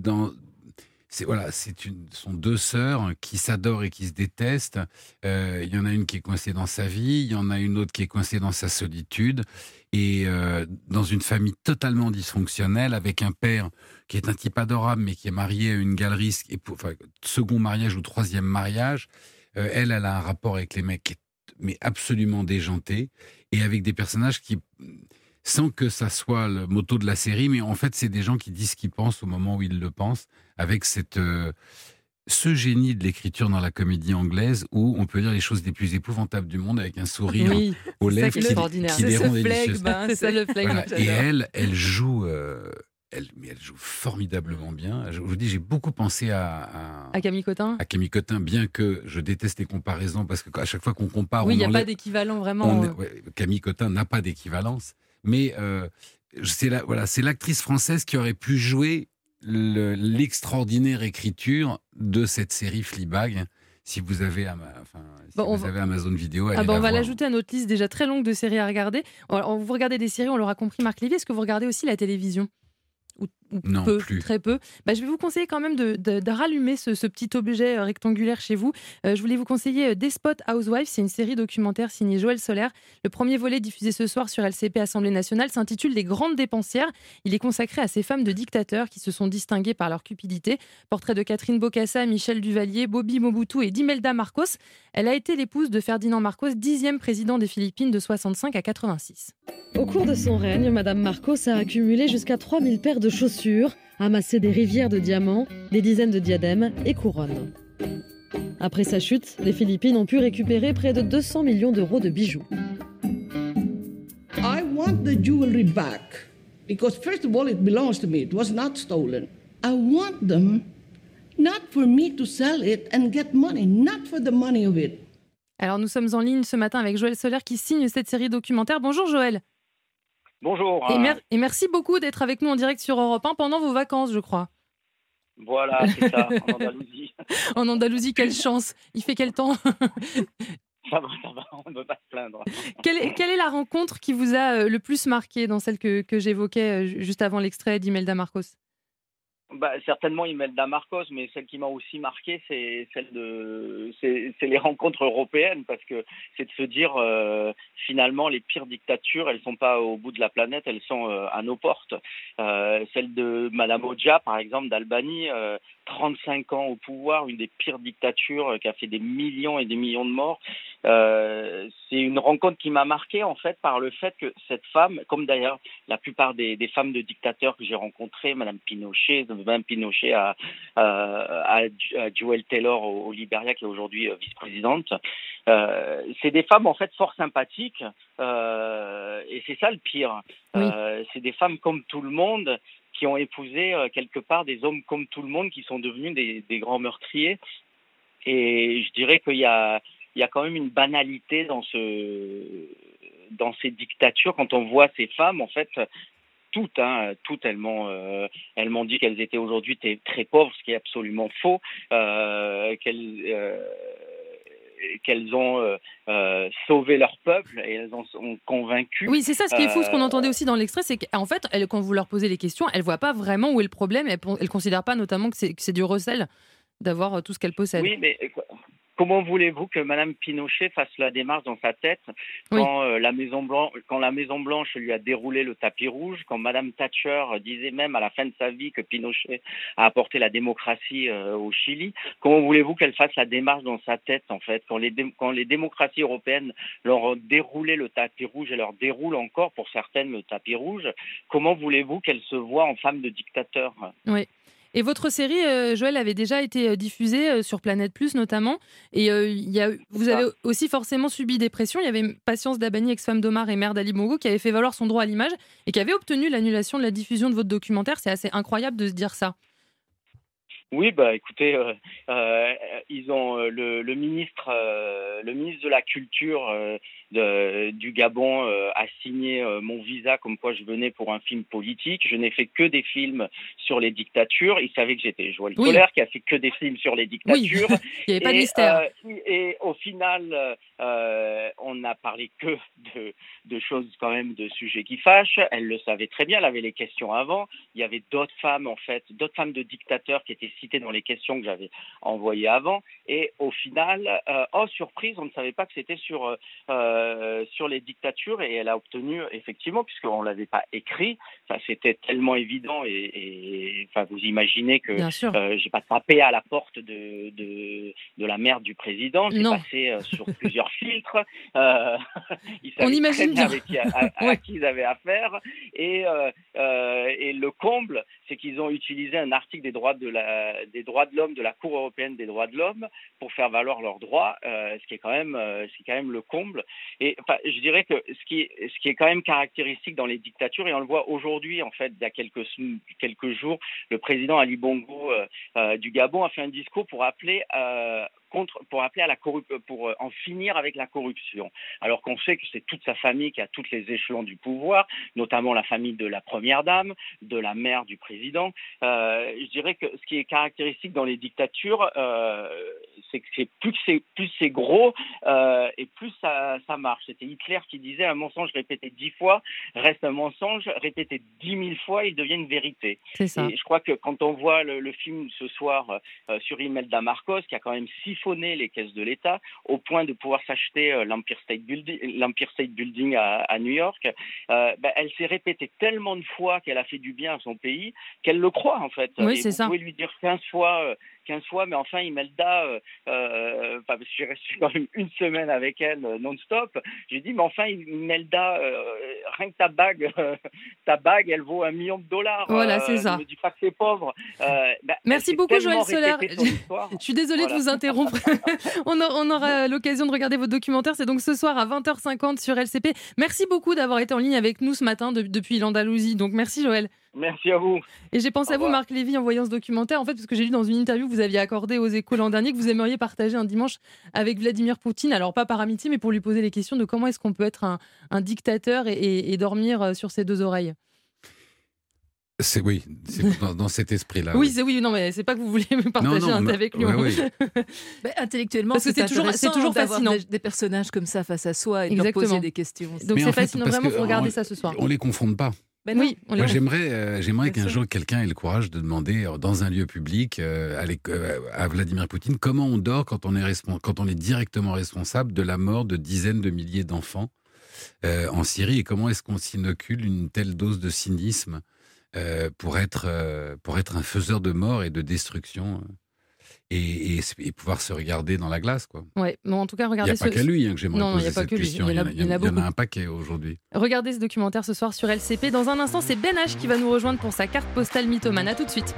sont 2 sœurs qui s'adorent et qui se détestent. Il y en a une qui est coincée dans sa vie, il y en a une autre qui est coincée dans sa solitude, et dans une famille totalement dysfonctionnelle, avec un père qui est un type adorable, mais qui est marié à une galeriste, second mariage ou 3e mariage. Elle a un rapport avec les mecs qui est absolument déjanté, et avec des personnages qui... sans que ça soit le motto de la série, mais en fait, c'est des gens qui disent ce qu'ils pensent au moment où ils le pensent, avec cette ce génie de l'écriture dans la comédie anglaise où on peut dire les choses les plus épouvantables du monde avec un sourire aux lèvres qui les rend délicieuses. C'est ça le flegme. Voilà. Et elle joue... Elle joue formidablement bien. Je vous dis, j'ai beaucoup pensé à Camille Cottin. À Camille Cottin, bien que je déteste les comparaisons, parce qu'à chaque fois qu'on compare... Oui, il n'y a pas d'équivalent, vraiment. Camille Cottin n'a pas d'équivalence. Mais c'est l'actrice française qui aurait pu jouer l'extraordinaire écriture de cette série Fleabag. Si vous avez, avez Amazon Vidéo, allez on va l'ajouter à notre liste déjà très longue de séries à regarder. Vous regardez des séries, on l'aura compris, Marc Lévy. Est-ce que vous regardez aussi la télévision ? Ou non, peu, plus. Très peu. Je vais vous conseiller quand même de rallumer ce petit objet rectangulaire chez vous. Je voulais vous conseiller Desperate Housewives. C'est une série documentaire signée Joël Solaire. Le premier volet diffusé ce soir sur LCP Assemblée nationale s'intitule Les grandes dépensières. Il est consacré à ces femmes de dictateurs qui se sont distinguées par leur cupidité. Portrait de Catherine Bokassa, Michel Duvalier, Bobby Mobutu et d'Imelda Marcos. Elle a été l'épouse de Ferdinand Marcos, 10e président des Philippines de 65 à 86. Au cours de son règne, Madame Marcos a accumulé jusqu'à 3000 paires de chaussures, amassé des rivières de diamants, des dizaines de diadèmes et couronnes. Après sa chute, les Philippines ont pu récupérer près de 200 millions d'euros de bijoux. I want the jewelry back because first of all it belongs to me. It was not stolen. I want them not for me to sell it and get money, not for the money of it. Alors nous sommes en ligne ce matin avec Joël Solaire qui signe cette série documentaire. Bonjour Joël. Bonjour. Et merci beaucoup d'être avec nous en direct sur Europe 1 pendant vos vacances, je crois. Voilà, c'est ça, en Andalousie. En Andalousie, quelle chance. Il fait quel temps? Ça va, on ne peut pas se plaindre. Quelle est la rencontre qui vous a le plus marqué dans celle que j'évoquais juste avant l'extrait d'Imelda Marcos? Certainement Imelda Marcos, mais celle qui m'a aussi marqué, c'est les rencontres européennes, parce que c'est de se dire finalement les pires dictatures, elles sont pas au bout de la planète, elles sont à nos portes. Celle de Madame Odja, par exemple, d'Albanie, 35 ans au pouvoir, une des pires dictatures qui a fait des millions et des millions de morts. C'est une rencontre qui m'a marqué en fait par le fait que cette femme, comme d'ailleurs la plupart des femmes de dictateurs que j'ai rencontrées, Madame Pinochet à Joël Taylor au Libéria, qui est aujourd'hui vice-présidente, c'est des femmes en fait fort sympathiques, et c'est ça le pire. Oui. C'est des femmes comme tout le monde, qui ont épousé quelque part des hommes comme tout le monde, qui sont devenus des grands meurtriers. Et je dirais qu'il y a quand même une banalité dans ces dictatures. Quand on voit ces femmes, en fait, toutes, elles m'ont dit qu'elles étaient aujourd'hui très pauvres, ce qui est absolument faux, qu'elles ont sauvé leur peuple et elles en sont convaincues. Oui, c'est ça ce qui est fou, ce qu'on entendait aussi dans l'extrait, c'est qu'en fait, quand vous leur posez les questions, elles ne voient pas vraiment où est le problème, elles ne considèrent pas notamment que c'est du recel d'avoir tout ce qu'elles possèdent. Oui, mais comment voulez-vous que Madame Pinochet fasse la démarche dans sa tête quand la Maison Blanche lui a déroulé le tapis rouge, quand Madame Thatcher disait même à la fin de sa vie que Pinochet a apporté la démocratie au Chili? Comment voulez-vous qu'elle fasse la démarche dans sa tête, en fait, quand les démocraties européennes leur ont déroulé le tapis rouge et leur déroulent encore pour certaines le tapis rouge? Comment voulez-vous qu'elle se voit en femme de dictateur? Oui. Et votre série, Joël, avait déjà été diffusée sur Planète Plus notamment. Et vous avez aussi forcément subi des pressions. Il y avait Patience Dabani, ex-femme d'Omar et mère d'Ali Bongo, qui avait fait valoir son droit à l'image et qui avait obtenu l'annulation de la diffusion de votre documentaire. C'est assez incroyable de se dire ça. Oui, écoutez, ils ont le ministre de la Culture du Gabon a signé mon visa comme quoi je venais pour un film politique. Je n'ai fait que des films sur les dictatures. Il savait que j'étais Joël Solaire, qui a fait que des films sur les dictatures. Oui. Il n'y avait pas de mystère. Et au final, on n'a parlé que de choses quand même, de sujets qui fâchent. Elle le savait très bien, elle avait les questions avant. Il y avait d'autres femmes de dictateurs qui étaient citées dans les questions que j'avais envoyées avant. Et au final, surprise, on ne savait pas que c'était sur les dictatures, et elle a obtenu, effectivement, puisqu'on ne l'avait pas écrit, c'était tellement évident, et vous imaginez que j'ai pas tapé à la porte de la mère du président, j'ai passé sur plusieurs filtres, ils savaient très bien à qui ils avaient affaire, et Et le comble, c'est qu'ils ont utilisé un article des droits de l'homme, de la Cour européenne des droits de l'homme, pour faire valoir leurs droits, ce qui est quand même le comble. Et enfin, je dirais que ce qui est quand même caractéristique dans les dictatures, et on le voit aujourd'hui, en fait, il y a quelques jours, le président Ali Bongo du Gabon a fait un discours pour appeler pour en finir avec la corruption. Alors qu'on sait que c'est toute sa famille qui a tous les échelons du pouvoir, notamment la famille de la première dame, de la mère du président. Je dirais que ce qui est caractéristique dans les dictatures, c'est que plus c'est gros et plus ça marche. C'était Hitler qui disait un mensonge répété 10 fois reste un mensonge répété 10 000 fois, il devient une vérité. C'est ça. Et je crois que quand on voit le film ce soir sur Imelda Marcos, qui a quand même siphonné les caisses de l'État au point de pouvoir s'acheter l'Empire State Building à New York, elle s'est répétée tellement de fois qu'elle a fait du bien à son pays qu'elle le croit en fait. Oui, et c'est vous ça. pouvez lui dire 15 fois, mais enfin Imelda, parce que je suis resté quand même une semaine avec elle non-stop, j'ai dit mais enfin Imelda, rien que ta bague, elle vaut $1 million. Voilà, c'est ça. Ne me dis pas que c'est pauvre. Merci beaucoup Joël Soler. Je suis désolée de vous interrompre. on aura l'occasion de regarder votre documentaire. C'est donc ce soir à 20h50 sur LCP. Merci beaucoup d'avoir été en ligne avec nous ce matin depuis l'Andalousie. Donc merci Joël. Merci à vous. Et j'ai pensé à vous, Marc Lévy, en voyant ce documentaire, en fait, parce que j'ai lu dans une interview que vous aviez accordée aux Échos l'an dernier, que vous aimeriez partager un dimanche avec Vladimir Poutine. Alors, pas par amitié, mais pour lui poser les questions de comment est-ce qu'on peut être un dictateur et dormir sur ses deux oreilles. C'est dans cet esprit-là. Oui, non, mais c'est pas que vous voulez me partager avec lui. Oui. Intellectuellement, parce que c'est toujours fascinant des personnages comme ça face à soi et de leur poser des questions. Donc c'est fascinant, vraiment, faut regarder ça ce soir. On les confronte pas. Oui, moi, j'aimerais qu'un jour quelqu'un ait le courage de demander dans un lieu public à Vladimir Poutine comment on dort quand on est directement responsable de la mort de dizaines de milliers d'enfants en Syrie, et comment est-ce qu'on s'inocule une telle dose de cynisme pour être un faiseur de mort et de destruction et pouvoir se regarder dans la glace, quoi. Ouais, mais en tout cas, regardez. Il n'y a pas qu'à lui que j'aimerais poser cette question. Il y en a un paquet aujourd'hui. Regardez ce documentaire ce soir sur LCP. Dans un instant, c'est Ben H qui va nous rejoindre pour sa carte postale mythomane. À tout de suite.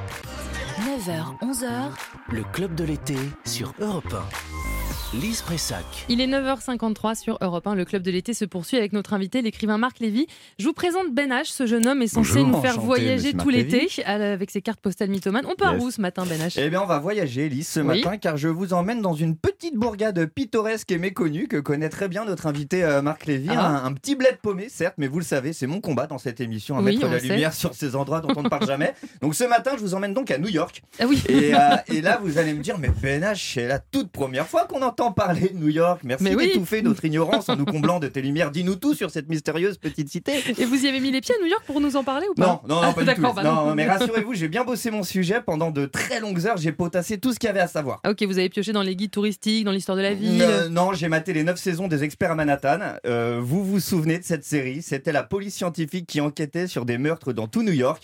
9h, 11h. Le club de l'été sur Europe 1. Lise Pressac. Il est 9h53 sur Europe 1. Le club de l'été se poursuit avec notre invité, l'écrivain Marc Lévy. Je vous présente Ben H. Ce jeune homme est censé nous faire voyager tout l'été avec ses cartes postales mythomanes. On part où ce matin, Ben H ? Eh bien, on va voyager, Lise, ce matin, car je vous emmène dans une petite bourgade pittoresque et méconnue que connaît très bien notre invité Marc Lévy. Un petit bled paumé, certes, mais vous le savez, c'est mon combat dans cette émission, à mettre la lumière sur ces endroits dont on ne parle jamais. Donc ce matin, je vous emmène donc à New York. Ah oui. Et là, vous allez me dire, mais Ben H, c'est la toute première fois qu'on entend parler de New York. Merci d'étouffer notre ignorance en nous comblant de tes lumières. Dis-nous tout sur cette mystérieuse petite cité. Et vous y avez mis les pieds à New York pour nous en parler ou pas ? Non, pas du tout. Non, mais rassurez-vous, j'ai bien bossé mon sujet pendant de très longues heures. J'ai potassé tout ce qu'il y avait à savoir. Ok, vous avez pioché dans les guides touristiques, dans l'histoire de la ville. Non, j'ai maté les 9 saisons des Experts à Manhattan. Vous vous souvenez de cette série ? C'était la police scientifique qui enquêtait sur des meurtres dans tout New York.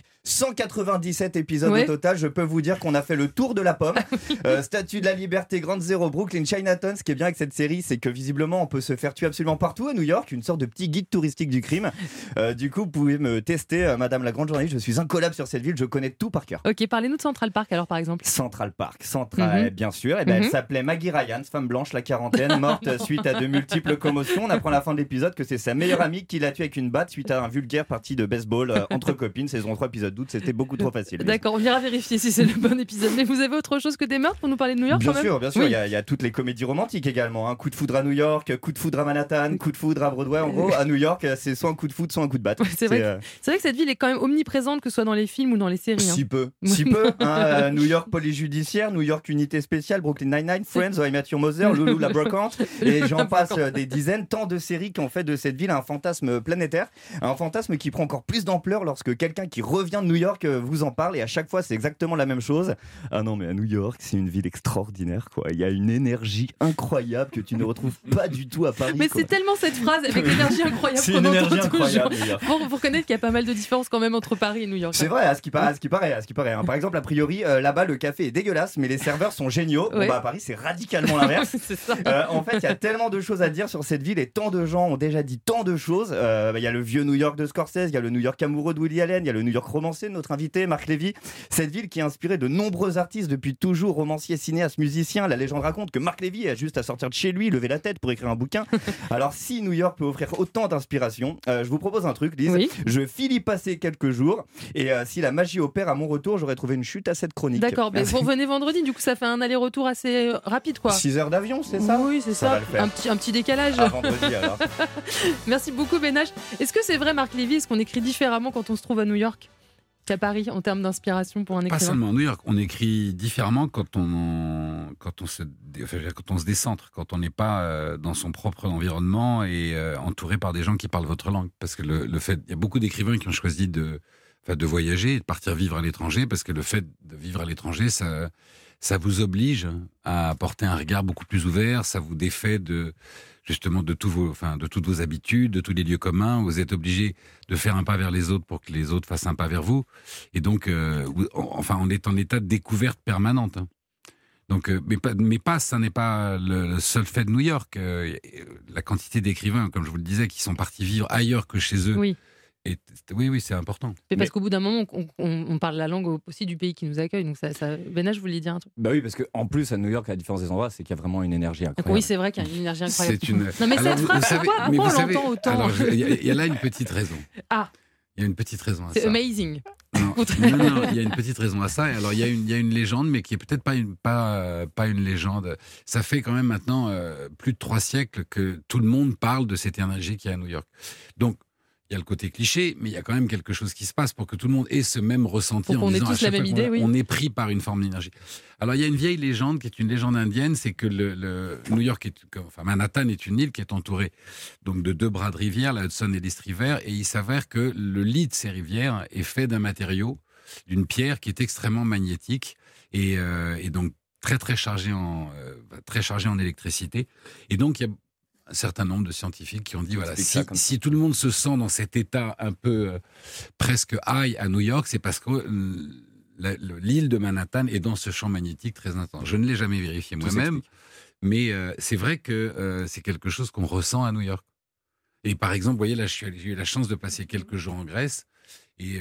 197 épisodes au total. Je peux vous dire qu'on a fait le tour de la pomme. Statue de la Liberté, Grande Zéro, Brooklyn, Chinatown. Ce qui est bien avec cette série, c'est que visiblement on peut se faire tuer absolument partout à New York, une sorte de petit guide touristique du crime. Du coup, vous pouvez me tester, Madame la grande journaliste. Je suis incollable sur cette ville, je connais tout par cœur. Ok, parlez-nous de Central Park alors, par exemple. Central Park, bien sûr. Elle s'appelait Maggie Ryan, femme blanche, la quarantaine, morte suite à de multiples commotions. On apprend à la fin de l'épisode que c'est sa meilleure amie qui l'a tuée avec une batte suite à un vulgaire parti de baseball entre copines. Saison 3, épisode d'août, c'était beaucoup trop facile. D'accord, on ira vérifier si c'est le bon épisode. Mais vous avez autre chose que des meurtres pour nous parler de New York Bien sûr, il y a toutes les comédies romantiques également. Coup de foudre à New York, coup de foudre à Manhattan, coup de foudre à Broadway. En gros, à New York, c'est soit un coup de foudre, soit un coup de batte. C'est vrai que cette ville est quand même omniprésente, que ce soit dans les films ou dans les séries. Si peu. New York police judiciaire, New York unité spéciale, Brooklyn Nine-Nine, Friends, I Met Your Mother, Loulou la brocante, et j'en passe des dizaines, tant de séries qui ont fait de cette ville un fantasme planétaire, un fantasme qui prend encore plus d'ampleur lorsque quelqu'un qui revient New York vous en parle et à chaque fois c'est exactement la même chose. Ah non mais à New York c'est une ville extraordinaire quoi. Il y a une énergie incroyable que tu ne retrouves pas du tout à Paris. Mais quoi. c'est tellement cette phrase avec l'énergie incroyable C'est qu'on une entend énergie toujours. incroyable. Pour reconnaître qu'il y a pas mal de différences quand même entre Paris et New York. C'est vrai, à ce qui paraît. Hein. Par exemple, a priori, là-bas, le café est dégueulasse, mais les serveurs sont géniaux. Ouais. Bon, à Paris, c'est radicalement l'inverse. C'est ça. En fait, il y a tellement de choses à dire sur cette ville et tant de gens ont déjà dit tant de choses. Il y a le vieux New York de Scorsese, il y a le New York amoureux de Woody Allen, il y a le New York romancé de notre invité, Marc Lévy. Cette ville qui a inspiré de nombreux artistes depuis toujours, romanciers, cinéastes, musiciens. La légende raconte que Marc Lévy a juste à sortir de chez lui, lever la tête pour écrire un bouquin. Alors, si New York peut offrir autant d'inspiration, je vous propose un truc, Lise. Oui. Je file y passer quelques jours et si la magie opère à mon retour, j'aurais trouvé une chute à cette chronique. D'accord, mais vous revenez vendredi, du coup ça fait un aller-retour assez rapide quoi. 6 heures d'avion, c'est ça? Oui, c'est ça. va le faire. Un petit décalage. À vendredi alors. Merci beaucoup Benach. Est-ce que c'est vrai Marc Lévy, est-ce qu'on écrit différemment quand on se trouve à New York qu'à Paris en termes d'inspiration pour un écrivain? Pas seulement à New York, on écrit différemment quand on se décentre, quand on n'est pas dans son propre environnement et entouré par des gens qui parlent votre langue. Parce que le fait, il y a beaucoup d'écrivains qui ont choisi de voyager et de partir vivre à l'étranger, parce que le fait de vivre à l'étranger, ça vous oblige à porter un regard beaucoup plus ouvert, ça vous défait justement de toutes vos habitudes, de tous les lieux communs. Vous êtes obligé de faire un pas vers les autres pour que les autres fassent un pas vers vous. Et donc, on est en état de découverte permanente. Donc, ça n'est pas le seul fait de New York. La quantité d'écrivains, comme je vous le disais, qui sont partis vivre ailleurs que chez eux. Oui. Oui, c'est important. Mais parce qu'au bout d'un moment, on parle la langue aussi du pays qui nous accueille. Donc Benach, je voulais dire un truc. Bah oui, parce qu'en plus, à New York, à la différence des endroits, c'est qu'il y a vraiment une énergie incroyable. Oui, c'est vrai qu'il y a une énergie incroyable. Non, mais cette phrase, pourquoi on l'entend autant? Alors, il y a là une petite raison. Ah. Il y a une petite raison à ça. C'est amazing. Non, il y a une petite raison à ça. Et alors, il y a une légende, mais qui est peut-être pas une légende. Ça fait quand même maintenant plus de 3 siècles que tout le monde parle de cette énergie qu'il y a à New York. Donc, il y a le côté cliché, mais il y a quand même quelque chose qui se passe pour que tout le monde ait ce même ressenti. Pour qu'on ait tous la même idée, oui. On est pris par une forme d'énergie. Alors, il y a une vieille légende qui est une légende indienne, c'est que New York Manhattan est une île qui est entourée donc de 2 bras de rivière, la Hudson et l'East River, et il s'avère que le lit de ces rivières est fait d'un matériau, d'une pierre qui est extrêmement magnétique et donc très très chargée en électricité. Et donc, il y a un certain nombre de scientifiques qui ont dit, voilà, si tout le monde se sent dans cet état un peu presque high à New York, c'est parce que l'île de Manhattan est dans ce champ magnétique très intense. Je ne l'ai jamais vérifié moi-même, mais c'est vrai que c'est quelque chose qu'on ressent à New York. Et par exemple, vous voyez, là, j'ai eu la chance de passer quelques jours en Grèce. Et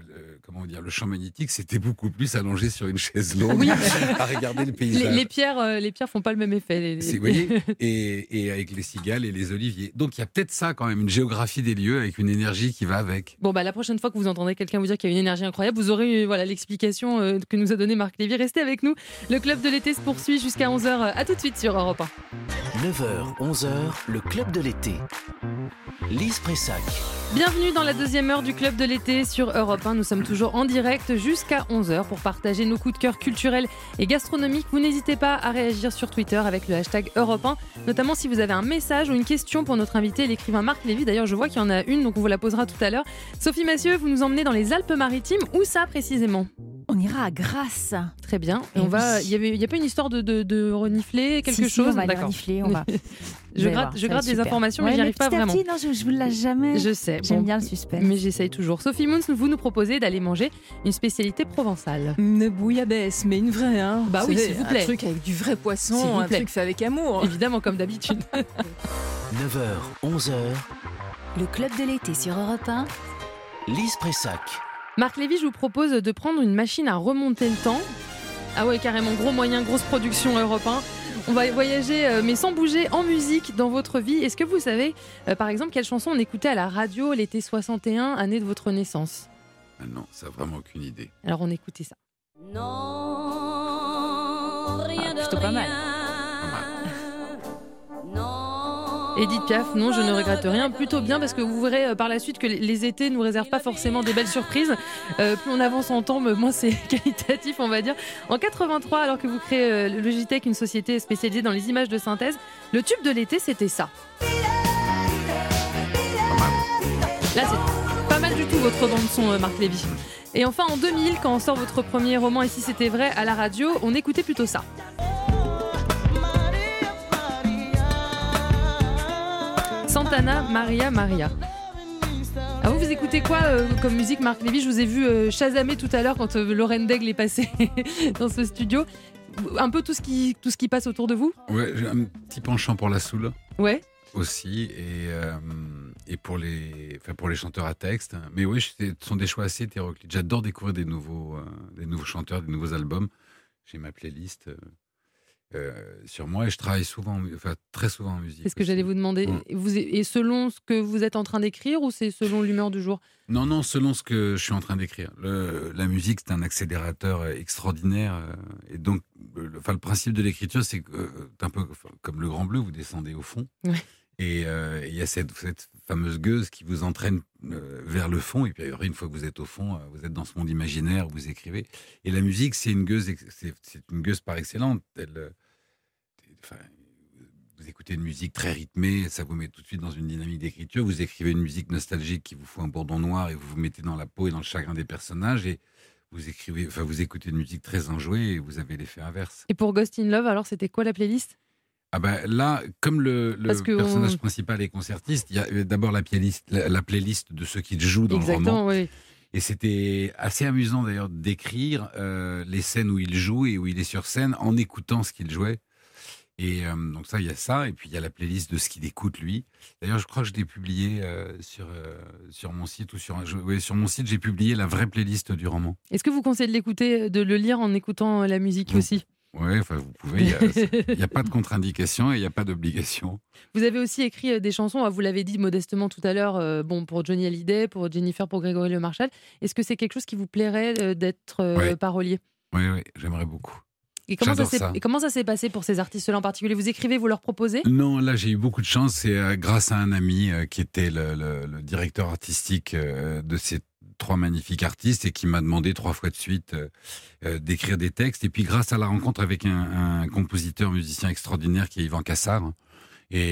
le champ magnétique, c'était beaucoup plus allongé sur une chaise longue à regarder le paysage. Les pierres font pas le même effet. Vous voyez, et avec les cigales et les oliviers. Donc il y a peut-être ça quand même, une géographie des lieux avec une énergie qui va avec. Bon, la prochaine fois que vous entendrez quelqu'un vous dire qu'il y a une énergie incroyable, vous aurez l'explication que nous a donnée Marc Lévy. Restez avec nous. Le Club de l'été se poursuit jusqu'à 11h. À tout de suite sur Europe 1. 9h, 11h, le Club de l'été. Lise Pressac. Bienvenue dans la deuxième heure du Club de l'été sur Europe 1. Nous sommes toujours en direct jusqu'à 11h pour partager nos coups de cœur culturels et gastronomiques. Vous n'hésitez pas à réagir sur Twitter avec le hashtag Europe 1, notamment si vous avez un message ou une question pour notre invité, l'écrivain Marc Lévy. D'ailleurs, je vois qu'il y en a une, donc on vous la posera tout à l'heure. Sophie Massieu, vous nous emmenez dans les Alpes-Maritimes. Où ça précisément? On ira à Grasse. Très bien. Et il n'y a pas une histoire de renifler quelque chose? On va renifler, on va. Je gratte des informations, mais j'y arrive pas vraiment. Non, je vous lâche jamais. Je sais. J'aime bien le suspense. Mais j'essaye toujours. Sophie Moons, vous nous proposez d'aller manger une spécialité provençale. Une bouillabaisse, mais une vraie. Hein. Bah oui, s'il vous plaît. Un truc avec du vrai poisson, un truc fait avec amour. Évidemment, comme d'habitude. 9h, 11h. Le Club de l'été sur Europe 1. Lise Pressac. Marc Lévy, je vous propose de prendre une machine à remonter le temps. Ah ouais, carrément, gros moyen, grosse production Europe 1. On va voyager, mais sans bouger, en musique dans votre vie. Est-ce que vous savez, par exemple, quelle chanson on écoutait à la radio l'été 61, année de votre naissance? Non, ça n'a vraiment aucune idée. Alors on écoutait ça. Non, rien de plutôt pas mal. Edith Piaf, non, je ne regrette rien. Plutôt bien, parce que vous verrez par la suite que les étés ne nous réservent pas forcément des belles surprises. Plus on avance en temps, moins c'est qualitatif, on va dire. En 83, alors que vous créez le Logitech, une société spécialisée dans les images de synthèse, le tube de l'été, c'était ça. Là, c'est pas mal du tout. votre bande-son, Marc Lévy. Et enfin, en 2000, quand on sort votre premier roman « Et si c'était vrai » à la radio, on écoutait plutôt ça. Santana, Maria, Maria. Ah, vous écoutez quoi comme musique, Marc Lévy ? Je vous ai vu chasamer tout à l'heure quand Lorraine Daigle est passée dans ce studio. Un peu tout ce qui passe autour de vous ? Ouais, j'ai un petit penchant pour la soul. Ouais. Aussi, et pour les chanteurs à texte. Mais oui, ce sont des choix assez hétéroclites. J'adore découvrir des nouveaux chanteurs, des nouveaux albums. J'ai ma playlist sur moi et je travaille très souvent en musique. C'est ce que j'allais vous demander. Ouais. Et selon ce que vous êtes en train d'écrire ou c'est selon l'humeur du jour ? Non, selon ce que je suis en train d'écrire. La musique, c'est un accélérateur extraordinaire. Et donc, le principe de l'écriture, c'est un peu comme le Grand Bleu, vous descendez au fond. Ouais. Et il y a cette fameuse gueuse qui vous entraîne vers le fond. Et puis, une fois que vous êtes au fond, vous êtes dans ce monde imaginaire où vous écrivez. Et la musique, c'est une gueuse par excellence. Vous écoutez une musique très rythmée, ça vous met tout de suite dans une dynamique d'écriture. Vous écrivez une musique nostalgique qui vous fout un bourdon noir et vous vous mettez dans la peau et dans le chagrin des personnages. Et vous écoutez une musique très enjouée et vous avez l'effet inverse. Et pour Ghost in Love, alors, c'était quoi la playlist ? Là, comme le personnage principal est concertiste, il y a d'abord la playlist de ceux qui jouent dans le roman. Oui. Et c'était assez amusant d'ailleurs d'écrire les scènes où il joue et où il est sur scène en écoutant ce qu'il jouait. Et donc il y a ça, et puis il y a la playlist de ce qu'il écoute lui. D'ailleurs, je crois que je l'ai publié sur mon site sur mon site, j'ai publié la vraie playlist du roman. Est-ce que vous conseillez de l'écouter, de le lire en écoutant la musique aussi ? Oui, vous pouvez. Il n'y a pas de contre-indication et il n'y a pas d'obligation. Vous avez aussi écrit des chansons, vous l'avez dit modestement tout à l'heure, pour Johnny Hallyday, pour Jennifer, pour Grégory Le Marchal. Est-ce que c'est quelque chose qui vous plairait d'être parolier ? Oui, j'aimerais beaucoup. Et comment ça s'est passé pour ces artistes-là en particulier ? Vous écrivez, vous leur proposez ? Non, là j'ai eu beaucoup de chance. C'est grâce à un ami qui était le directeur artistique de ces 3 magnifiques artistes et qui m'a demandé 3 fois de suite d'écrire des textes. Et puis grâce à la rencontre avec un compositeur, musicien extraordinaire qui est Yvan Cassard. Et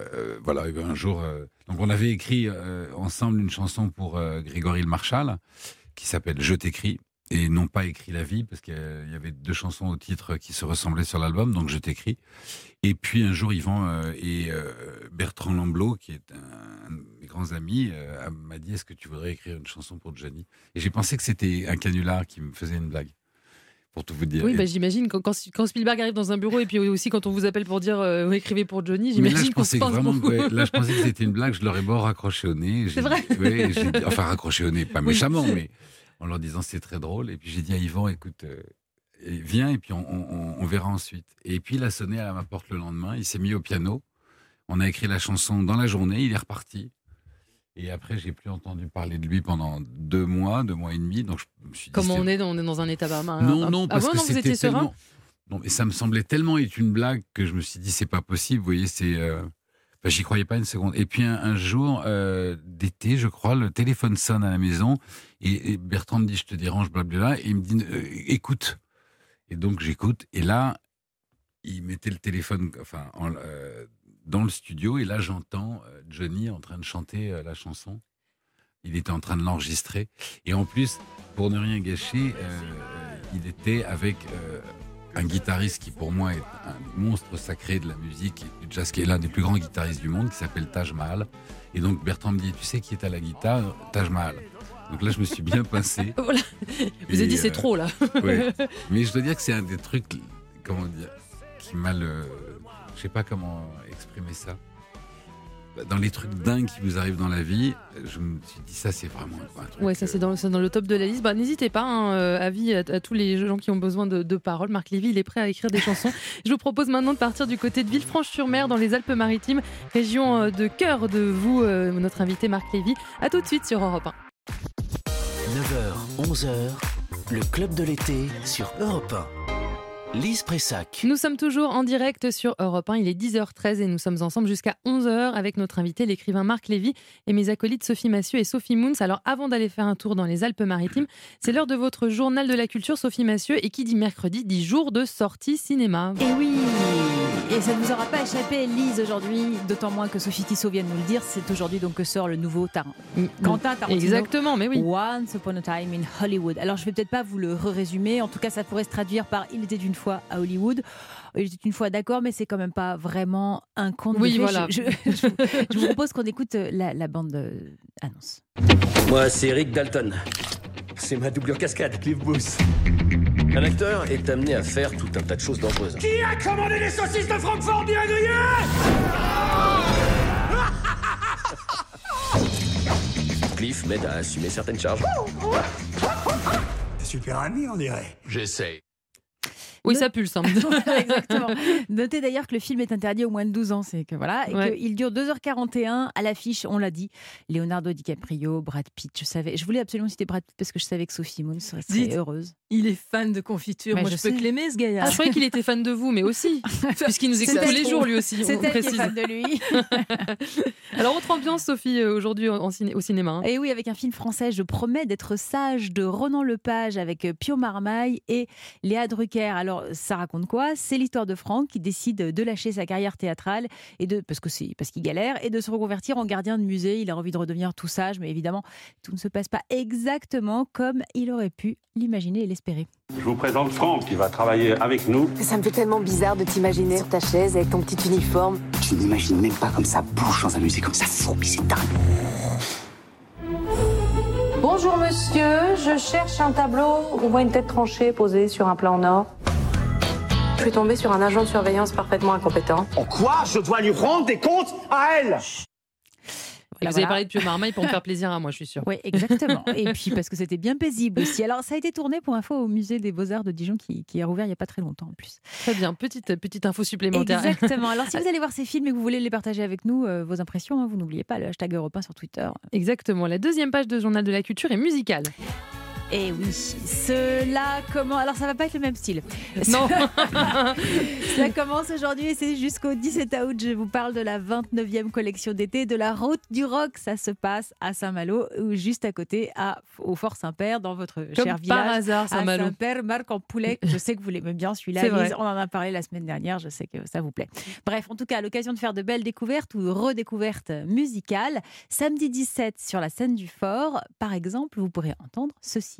un jour, donc on avait écrit ensemble une chanson pour Grégory Le Marchal qui s'appelle « Je t'écris ». Et non pas écrit la vie, parce qu'il y avait 2 chansons au titre qui se ressemblaient sur l'album, donc je t'écris. Et puis un jour, Yvan et Bertrand Lamblot, qui est un de mes grands amis, m'a dit « Est-ce que tu voudrais écrire une chanson pour Johnny ?» Et j'ai pensé que c'était un canular qui me faisait une blague, pour tout vous dire. Oui, j'imagine, quand Spielberg arrive dans un bureau, et puis aussi quand on vous appelle pour dire « Écrivez pour Johnny », j'imagine qu'on se pense beaucoup. Là, je pensais que c'était une blague, je l'aurais beau raccroché au nez. C'est vrai ? Oui, raccroché au nez, pas méchamment, mais... en leur disant c'est très drôle. Et puis j'ai dit à Yvan, écoute, viens et puis on verra ensuite. Et puis il a sonné à ma porte le lendemain, il s'est mis au piano, on a écrit la chanson dans la journée, il est reparti. Et après, j'ai plus entendu parler de lui pendant 2 mois et demi. Donc je me suis dit, comment on est dans un état barman. Non, parce que vous étiez serein. Non, mais ça me semblait tellement être une blague que je me suis dit c'est pas possible. Vous voyez, c'est... j'y croyais pas une seconde. Et puis un jour d'été, je crois, le téléphone sonne à la maison et Bertrand me dit je te dérange, blablabla, et il me dit écoute. Et donc j'écoute et là il mettait le téléphone dans le studio et là j'entends Johnny en train de chanter la chanson. Il était en train de l'enregistrer et en plus pour ne rien gâcher, il était avec un guitariste qui pour moi est un monstre sacré de la musique et du jazz, qui est l'un des plus grands guitaristes du monde, qui s'appelle Taj Mahal. Et donc Bertrand me dit tu sais qui est à la guitare ? Taj Mahal. Donc là je me suis bien pincé. Voilà. Vous avez dit c'est trop là. Ouais. Mais je dois dire que c'est un des trucs, qui m'a je sais pas comment exprimer ça. Dans les trucs dingues qui vous arrivent dans la vie, je me suis dit ça c'est vraiment un truc. Ouais, ça c'est dans le top de la liste. N'hésitez pas, avis à tous les gens qui ont besoin de paroles. Marc Lévy, il est prêt à écrire des chansons. Je vous propose maintenant de partir du côté de Villefranche-sur-Mer dans les Alpes-Maritimes, région de cœur de vous, notre invité Marc Lévy. À tout de suite sur Europe 1. 9h, 11h, le club de l'été sur Europe 1. Lise Pressac. Nous sommes toujours en direct sur Europe 1, il est 10h13 et nous sommes ensemble jusqu'à 11h avec notre invité, l'écrivain Marc Lévy et mes acolytes Sophie Massieu et Sophie Moons. Alors avant d'aller faire un tour dans les Alpes-Maritimes, c'est l'heure de votre journal de la culture Sophie Massieu et qui dit mercredi dit jour de sortie cinéma. Et oui, Et ça ne vous aura pas échappé, Lise, aujourd'hui, d'autant moins que Sophie Tissot vient de nous le dire, c'est aujourd'hui donc que sort le nouveau Quentin Tarantino. Exactement, mais oui. Once Upon a Time in Hollywood. Alors je vais peut-être pas vous le résumer, en tout cas ça pourrait se traduire par Il était une fois à Hollywood. Il était une fois d'accord, mais c'est quand même pas vraiment un conte de fées. Voilà. Je vous propose qu'on écoute la bande annonce. Moi, c'est Rick Dalton. C'est ma doublure cascade, Cliff Booth. Un acteur est amené à faire tout un tas de choses dangereuses. Qui a commandé les saucisses de Francfort bien grillées? Cliff m'aide à assumer certaines charges. Super ami, on dirait. J'essaye. Oui, ça pulse. Hein. Voilà, exactement. Notez d'ailleurs que le film est interdit aux moins de 12 ans. C'est que, voilà, et qu'il dure 2h41 à l'affiche, on l'a dit. Leonardo DiCaprio, Brad Pitt. Je voulais absolument citer Brad Pitt parce que je savais que Sophie Moon serait très heureuse. Il est fan de confiture. Moi, je peux que l'aimer, ce gars-là. Ah, je croyais qu'il était fan de vous, mais aussi. Puisqu'il nous écoute tous les jours, lui aussi. C'est on elle précise. qui est fan de lui. Alors, autre ambiance, Sophie, aujourd'hui au cinéma. Hein. Et oui, avec un film français, Je promets d'être sage, de Ronan Lepage avec Pio Marmaille et Léa Drucker. Alors, ça raconte quoi? C'est l'histoire de Franck qui décide de lâcher sa carrière théâtrale parce qu'il galère et de se reconvertir en gardien de musée. Il a envie de redevenir tout sage, mais évidemment, tout ne se passe pas exactement comme il aurait pu l'imaginer et l'espérer. Je vous présente Franck qui va travailler avec nous. Ça me fait tellement bizarre de t'imaginer sur ta chaise avec ton petit uniforme. Tu n'imagines même pas comme ça bouge dans un musée, comme ça fourmille, c'est dingue. Bonjour monsieur, je cherche un tableau. On voit une tête tranchée posée sur un plat en or. Je suis tombée sur un agent de surveillance parfaitement incompétent. En quoi je dois lui rendre des comptes à elle? Et vous avez parlé de Pio Marmaille pour me faire plaisir à moi, je suis sûre. Oui, exactement. Et puis parce que c'était bien paisible aussi. Alors ça a été tourné pour info au musée des Beaux-Arts de Dijon qui a rouvert il n'y a pas très longtemps en plus. Très bien, petite info supplémentaire. Exactement. Alors si vous allez voir ces films et que vous voulez les partager avec nous, vos impressions, vous n'oubliez pas le hashtag Europe 1 sur Twitter. Exactement. La deuxième page de Journal de la Culture est musicale. Et oui, cela commence. Alors, ça va pas être le même style. Non. Ça commence aujourd'hui et c'est jusqu'au 17 août. Je vous parle de la 29e collection d'été de la Route du Rock. Ça se passe à Saint-Malo, ou juste à côté, au Fort Saint-Père, dans votre cher village. Par hasard, Saint-Malo. À Saint-Père, Marc en poulet. Je sais que vous l'aimez bien celui-là. Lise, on en a parlé la semaine dernière. Je sais que ça vous plaît. Bref, en tout cas, à l'occasion de faire de belles découvertes ou redécouvertes musicales. Samedi 17 sur la scène du Fort, par exemple, vous pourrez entendre ceci.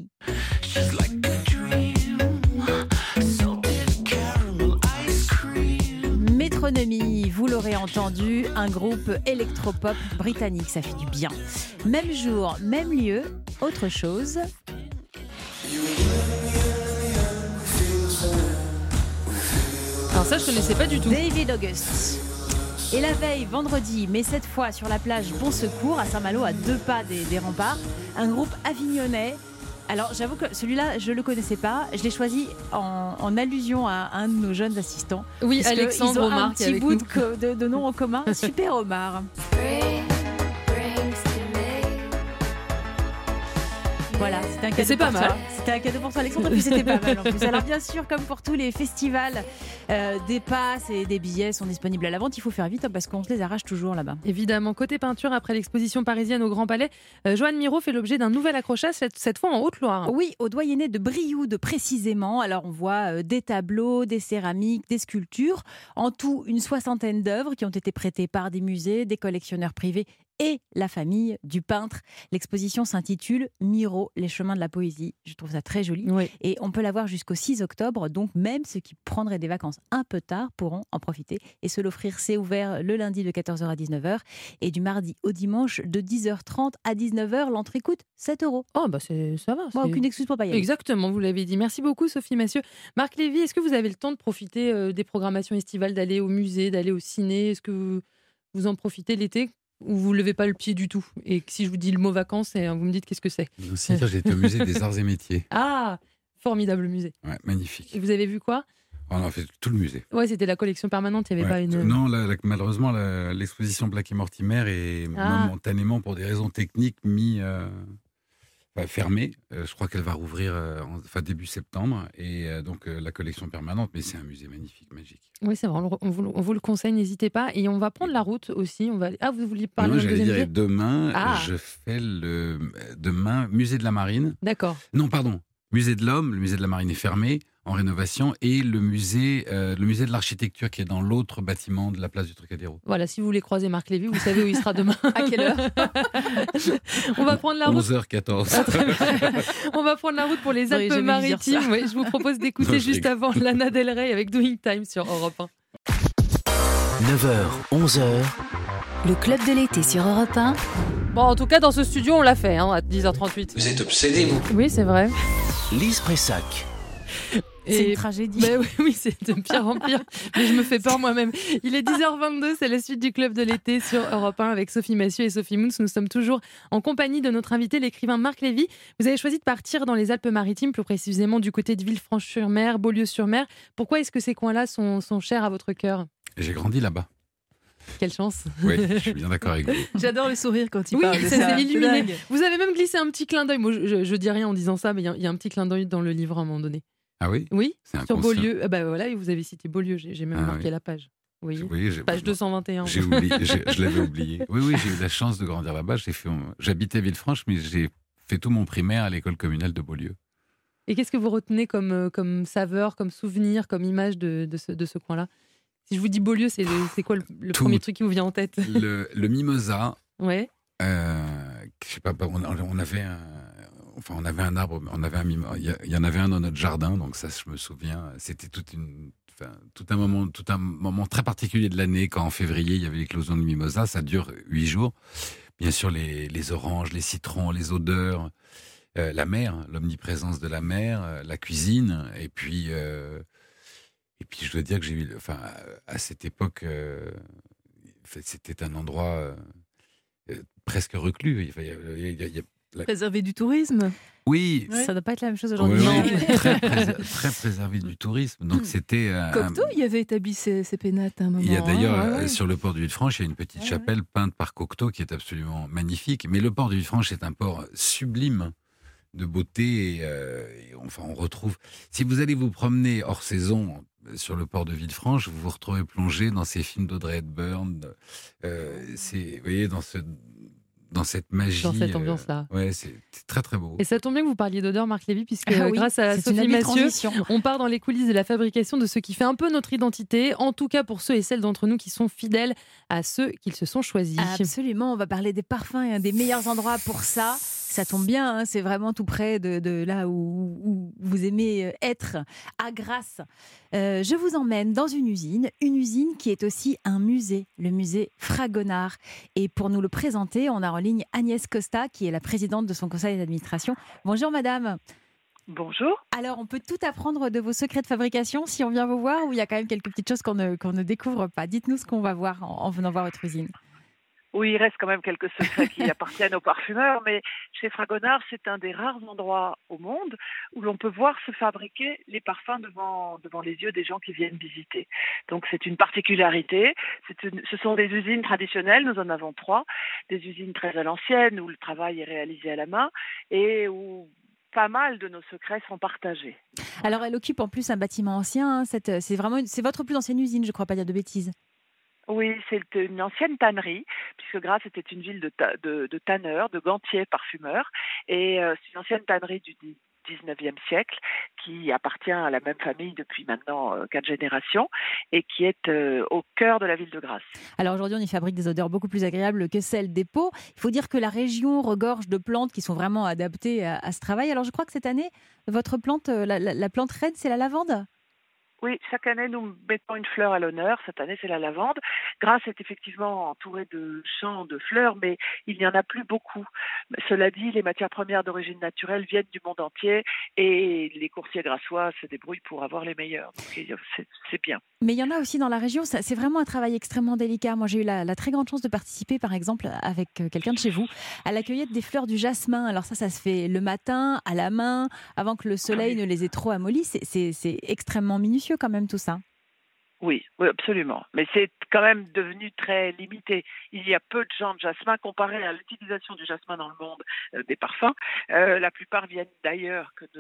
Métronomie, vous l'aurez entendu, un groupe électropop britannique, ça fait du bien. Même jour, même lieu, autre chose. Alors ça, je ne connaissais pas du tout. David August. Et la veille, vendredi, mais cette fois sur la plage Bon Secours, à Saint-Malo, à 2 pas des remparts, un groupe avignonnais. Alors j'avoue que celui-là, je ne le connaissais pas. Je l'ai choisi en allusion à un de nos jeunes assistants. Oui, Alexandre Omar. Un petit bout de nom en commun. Super Omar. Voilà, c'était un cadeau. C'est pas pour mal. Toi. C'était un cadeau pour toi, Alexandre, et puis c'était pas mal en plus. Alors bien sûr, comme pour tous les festivals, des passes et des billets sont disponibles à la vente. Il faut faire vite parce qu'on se les arrache toujours là-bas. Évidemment, côté peinture, après l'exposition parisienne au Grand Palais, Joanne Miro fait l'objet d'un nouvel accrochage, cette fois en Haute-Loire. Oui, au Doyenné de Brioude précisément. Alors on voit des tableaux, des céramiques, des sculptures. En tout, une 60aine d'œuvres qui ont été prêtées par des musées, des collectionneurs privés et la famille du peintre. L'exposition s'intitule Miro, les chemins de la poésie. Je trouve ça très joli. Oui. Et on peut la voir jusqu'au 6 octobre. Donc même ceux qui prendraient des vacances un peu tard pourront en profiter et se l'offrir. C'est ouvert le lundi de 14h à 19h et du mardi au dimanche de 10h30 à 19h. L'entrée coûte 7 €. Oh bah ça va. Bon, aucune excuse pour pas y aller. Exactement, vous l'avez dit. Merci beaucoup Sophie Massieu. Marc Lévy, est-ce que vous avez le temps de profiter des programmations estivales, d'aller au musée, d'aller au ciné? Est-ce que vous en profitez l'été? Ou vous ne levez pas le pied du tout? Et si je vous dis le mot vacances, vous me dites qu'est-ce que c'est? Aussi, j'ai été au musée des Arts et Métiers. Ah, formidable musée. Ouais, magnifique. Et vous avez vu quoi? On a fait tout le musée. Ouais, c'était la collection permanente, il n'y avait pas une... Non, malheureusement, l'exposition Black et Mortimer est momentanément, pour des raisons techniques, fermée. Je crois qu'elle va rouvrir début septembre. Et donc, la collection permanente, mais c'est un musée magnifique, magique. Oui, c'est vrai, on vous le conseille, n'hésitez pas. Et on va prendre la route aussi. Ah, vous vouliez parler d'un deuxième musée? Demain, je fais demain, musée de la Marine. D'accord. Non, pardon. Musée de l'Homme, le musée de la Marine est fermé. en rénovation, et le musée de l'architecture qui est dans l'autre bâtiment de la place du Trocadéro. Voilà, si vous voulez croiser Marc Lévy, vous savez où il sera demain. À quelle heure? On va prendre la route. 11h14. On va prendre la route pour les Alpes-Maritimes. Oui, je vous propose d'écouter juste avant Lana Del Rey avec Doing Time sur Europe 1. 9h, 11h. Le club de l'été sur Europe 1. Bon, en tout cas, dans ce studio, on l'a fait à 10h38. Vous êtes obsédé, vous? Oui, c'est vrai. Lise Pressac. C'est une tragédie. Oui, c'est de pire en pire. Mais je me fais peur moi-même. Il est 10h22, c'est la suite du club de l'été sur Europe 1 avec Sophie Massieu et Sophie Moons. Nous sommes toujours en compagnie de notre invité, l'écrivain Marc Lévy. Vous avez choisi de partir dans les Alpes-Maritimes, plus précisément du côté de Villefranche-sur-Mer, Beaulieu-sur-Mer. Pourquoi est-ce que ces coins-là sont chers à votre cœur? J'ai grandi là-bas. Quelle chance. Oui, je suis bien d'accord avec vous. J'adore le sourire quand il parle de ça. C'est illuminé. Vous avez même glissé un petit clin d'œil. Moi, je dis rien en disant ça, mais il y a un petit clin d'œil dans le livre à un moment donné. Ah oui? Oui, sur Beaulieu. Voilà, et vous avez cité Beaulieu, j'ai même marqué la page. Vous voyez, page 221. J'ai oublié, je l'avais oublié. Oui, j'ai eu la chance de grandir là-bas. J'habitais à Villefranche, mais j'ai fait tout mon primaire à l'école communale de Beaulieu. Et qu'est-ce que vous retenez comme saveur, comme souvenir, comme image de ce coin-là? Si je vous dis Beaulieu, c'est quoi le premier truc qui vous vient en tête? Le mimosa. Ouais. Je sais pas, on avait un arbre, il y en avait un dans notre jardin, donc ça, je me souviens. C'était tout un moment très particulier de l'année, quand en février, il y avait l'éclosion du mimosa. Ça dure 8 jours. Bien sûr, les oranges, les citrons, les odeurs, la mer, l'omniprésence de la mer, la cuisine, et puis je dois dire que j'ai eu, à cette époque, c'était un endroit presque reclus. Préservé du tourisme. Oui. Ça ne doit pas être la même chose aujourd'hui. Oui, très préservé du tourisme. Donc c'était. Cocteau y avait établi ses pénates à un moment. Il y a d'ailleurs sur le port de Villefranche, il y a une petite chapelle peinte par Cocteau qui est absolument magnifique. Mais le port de Villefranche est un port sublime de beauté. Et on retrouve. Si vous allez vous promener hors saison sur le port de Villefranche, vous vous retrouvez plongé dans ces films d'Audrey Hepburn. Vous voyez, dans cette magie. Dans cette ambiance-là. C'est très très beau. Et ça tombe bien que vous parliez d'odeur, Marc Lévy, puisque grâce à Sophie Massieu, on part dans les coulisses de la fabrication de ce qui fait un peu notre identité, en tout cas pour ceux et celles d'entre nous qui sont fidèles à ceux qu'ils se sont choisis. Absolument, on va parler des parfums et un des meilleurs endroits pour ça. Ça tombe bien, c'est vraiment tout près de là où vous aimez être, à Grasse. Je vous emmène dans une usine qui est aussi un musée, le musée Fragonard. Et pour nous le présenter, on a en ligne Agnès Costa, qui est la présidente de son conseil d'administration. Bonjour madame. Bonjour. Alors, on peut tout apprendre de vos secrets de fabrication si on vient vous voir, ou il y a quand même quelques petites choses qu'on ne découvre pas? Dites-nous ce qu'on va voir en venant voir votre usine. Oui, il reste quand même quelques secrets qui appartiennent aux parfumeurs, mais chez Fragonard, c'est un des rares endroits au monde où l'on peut voir se fabriquer les parfums devant les yeux des gens qui viennent visiter. Donc c'est une particularité. Ce sont des usines traditionnelles, nous en avons 3, des usines très à l'ancienne où le travail est réalisé à la main et où pas mal de nos secrets sont partagés. Alors elle occupe en plus un bâtiment ancien, c'est votre plus ancienne usine, je ne crois pas dire de bêtises. Oui, c'est une ancienne tannerie, puisque Grasse était une ville de tanneurs, de gantiers parfumeurs, et c'est une ancienne tannerie du 19e siècle qui appartient à la même famille depuis maintenant 4 générations et qui est au cœur de la ville de Grasse. Alors aujourd'hui, on y fabrique des odeurs beaucoup plus agréables que celles des pots. Il faut dire que la région regorge de plantes qui sont vraiment adaptées à ce travail. Alors je crois que cette année, votre plante, la plante reine, c'est la lavande ? Oui, chaque année, nous mettons une fleur à l'honneur. Cette année, c'est la lavande. Grasse est effectivement entourée de champs de fleurs, mais il n'y en a plus beaucoup. Cela dit, les matières premières d'origine naturelle viennent du monde entier et les coursiers grassois se débrouillent pour avoir les meilleurs. Donc, c'est bien. Mais il y en a aussi dans la région. C'est vraiment un travail extrêmement délicat. Moi, j'ai eu la très grande chance de participer, par exemple, avec quelqu'un de chez vous, à la cueillette des fleurs du jasmin. Alors ça se fait le matin, à la main, avant que le soleil ne les ait trop amollies. C'est extrêmement minutieux quand même tout ça. Oui, absolument. Mais c'est quand même devenu très limité. Il y a peu de gens de jasmin comparé à l'utilisation du jasmin dans le monde des parfums. La plupart viennent d'ailleurs que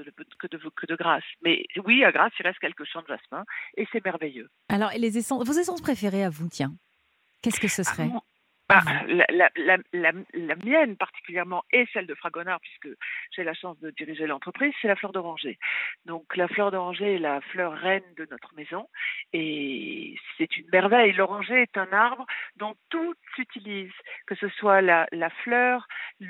de Grasse. Mais oui, à Grasse, il reste quelques champs de jasmin et c'est merveilleux. Alors, vos essences préférées à vous, tiens, qu'est-ce que ce serait ? La mienne particulièrement et celle de Fragonard, puisque j'ai la chance de diriger l'entreprise, c'est la fleur d'oranger. Donc la fleur d'oranger est la fleur reine de notre maison et c'est une merveille. L'oranger est un arbre dont tout s'utilise, que ce soit la fleur,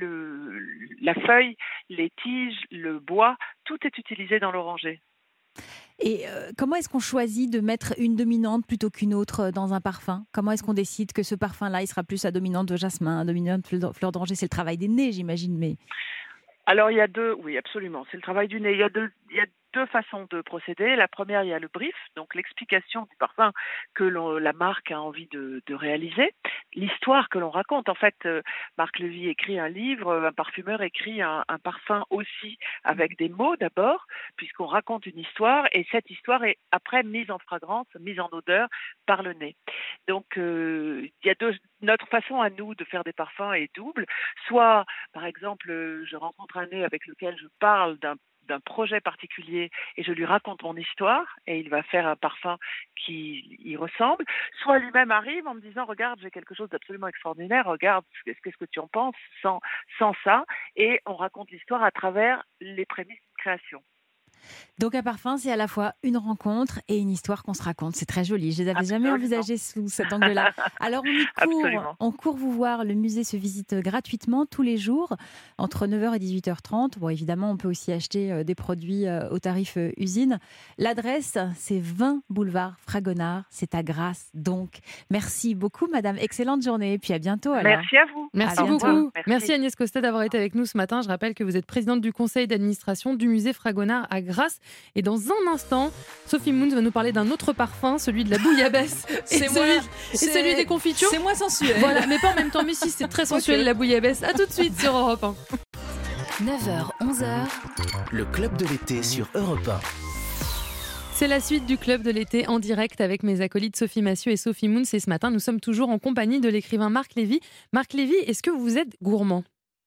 la feuille, les tiges, le bois, tout est utilisé dans l'oranger. Et comment est-ce qu'on choisit de mettre une dominante plutôt qu'une autre dans un parfum ? Comment est-ce qu'on décide que ce parfum-là, il sera plus à dominante de jasmin, à dominante fleur d'oranger ? C'est le travail des nez, j'imagine, mais... Alors, oui, absolument. C'est le travail du nez. Il y a deux façons de procéder. La première, il y a le brief, donc l'explication du parfum que la marque a envie de réaliser. L'histoire que l'on raconte. En fait, Marc Lévy écrit un livre, un parfumeur écrit un parfum aussi, avec des mots d'abord, puisqu'on raconte une histoire, et cette histoire est après mise en fragrance, mise en odeur par le nez. Donc, il y a notre façon à nous de faire des parfums est double. Soit, par exemple, je rencontre un nez avec lequel je parle d'un projet particulier et je lui raconte mon histoire et il va faire un parfum qui y ressemble. Soit lui-même arrive en me disant « Regarde, j'ai quelque chose d'absolument extraordinaire, regarde, qu'est-ce que tu en penses sans ça ?» Et on raconte l'histoire à travers les prémices de création. Donc un parfum, c'est à la fois une rencontre et une histoire qu'on se raconte. C'est très joli. Je ne les avais jamais envisagées sous cet angle-là. Alors on court vous voir. Le musée se visite gratuitement tous les jours entre 9h et 18h30. Bon, évidemment, on peut aussi acheter des produits au tarif usine. L'adresse, c'est 20 boulevard Fragonard. C'est à Grasse. Donc, merci beaucoup, madame. Excellente journée. Et puis à bientôt. Alors. Merci à vous. Merci beaucoup. Merci Agnès Costa d'avoir été avec nous ce matin. Je rappelle que vous êtes présidente du conseil d'administration du musée Fragonard à Grasse. Et dans un instant, Sophie Moons va nous parler d'un autre parfum, celui de la bouillabaisse. Celui des confitures. C'est moins sensuel. Voilà, mais pas en même temps. Mais si, c'est très sensuel, la bouillabaisse. À tout de suite sur Europe 1. 9h, 11h. Le club de l'été sur Europe 1. C'est la suite du club de l'été en direct avec mes acolytes Sophie Massieu et Sophie Moons. Et ce matin, nous sommes toujours en compagnie de l'écrivain Marc Lévy. Marc Lévy, est-ce que vous êtes gourmand ?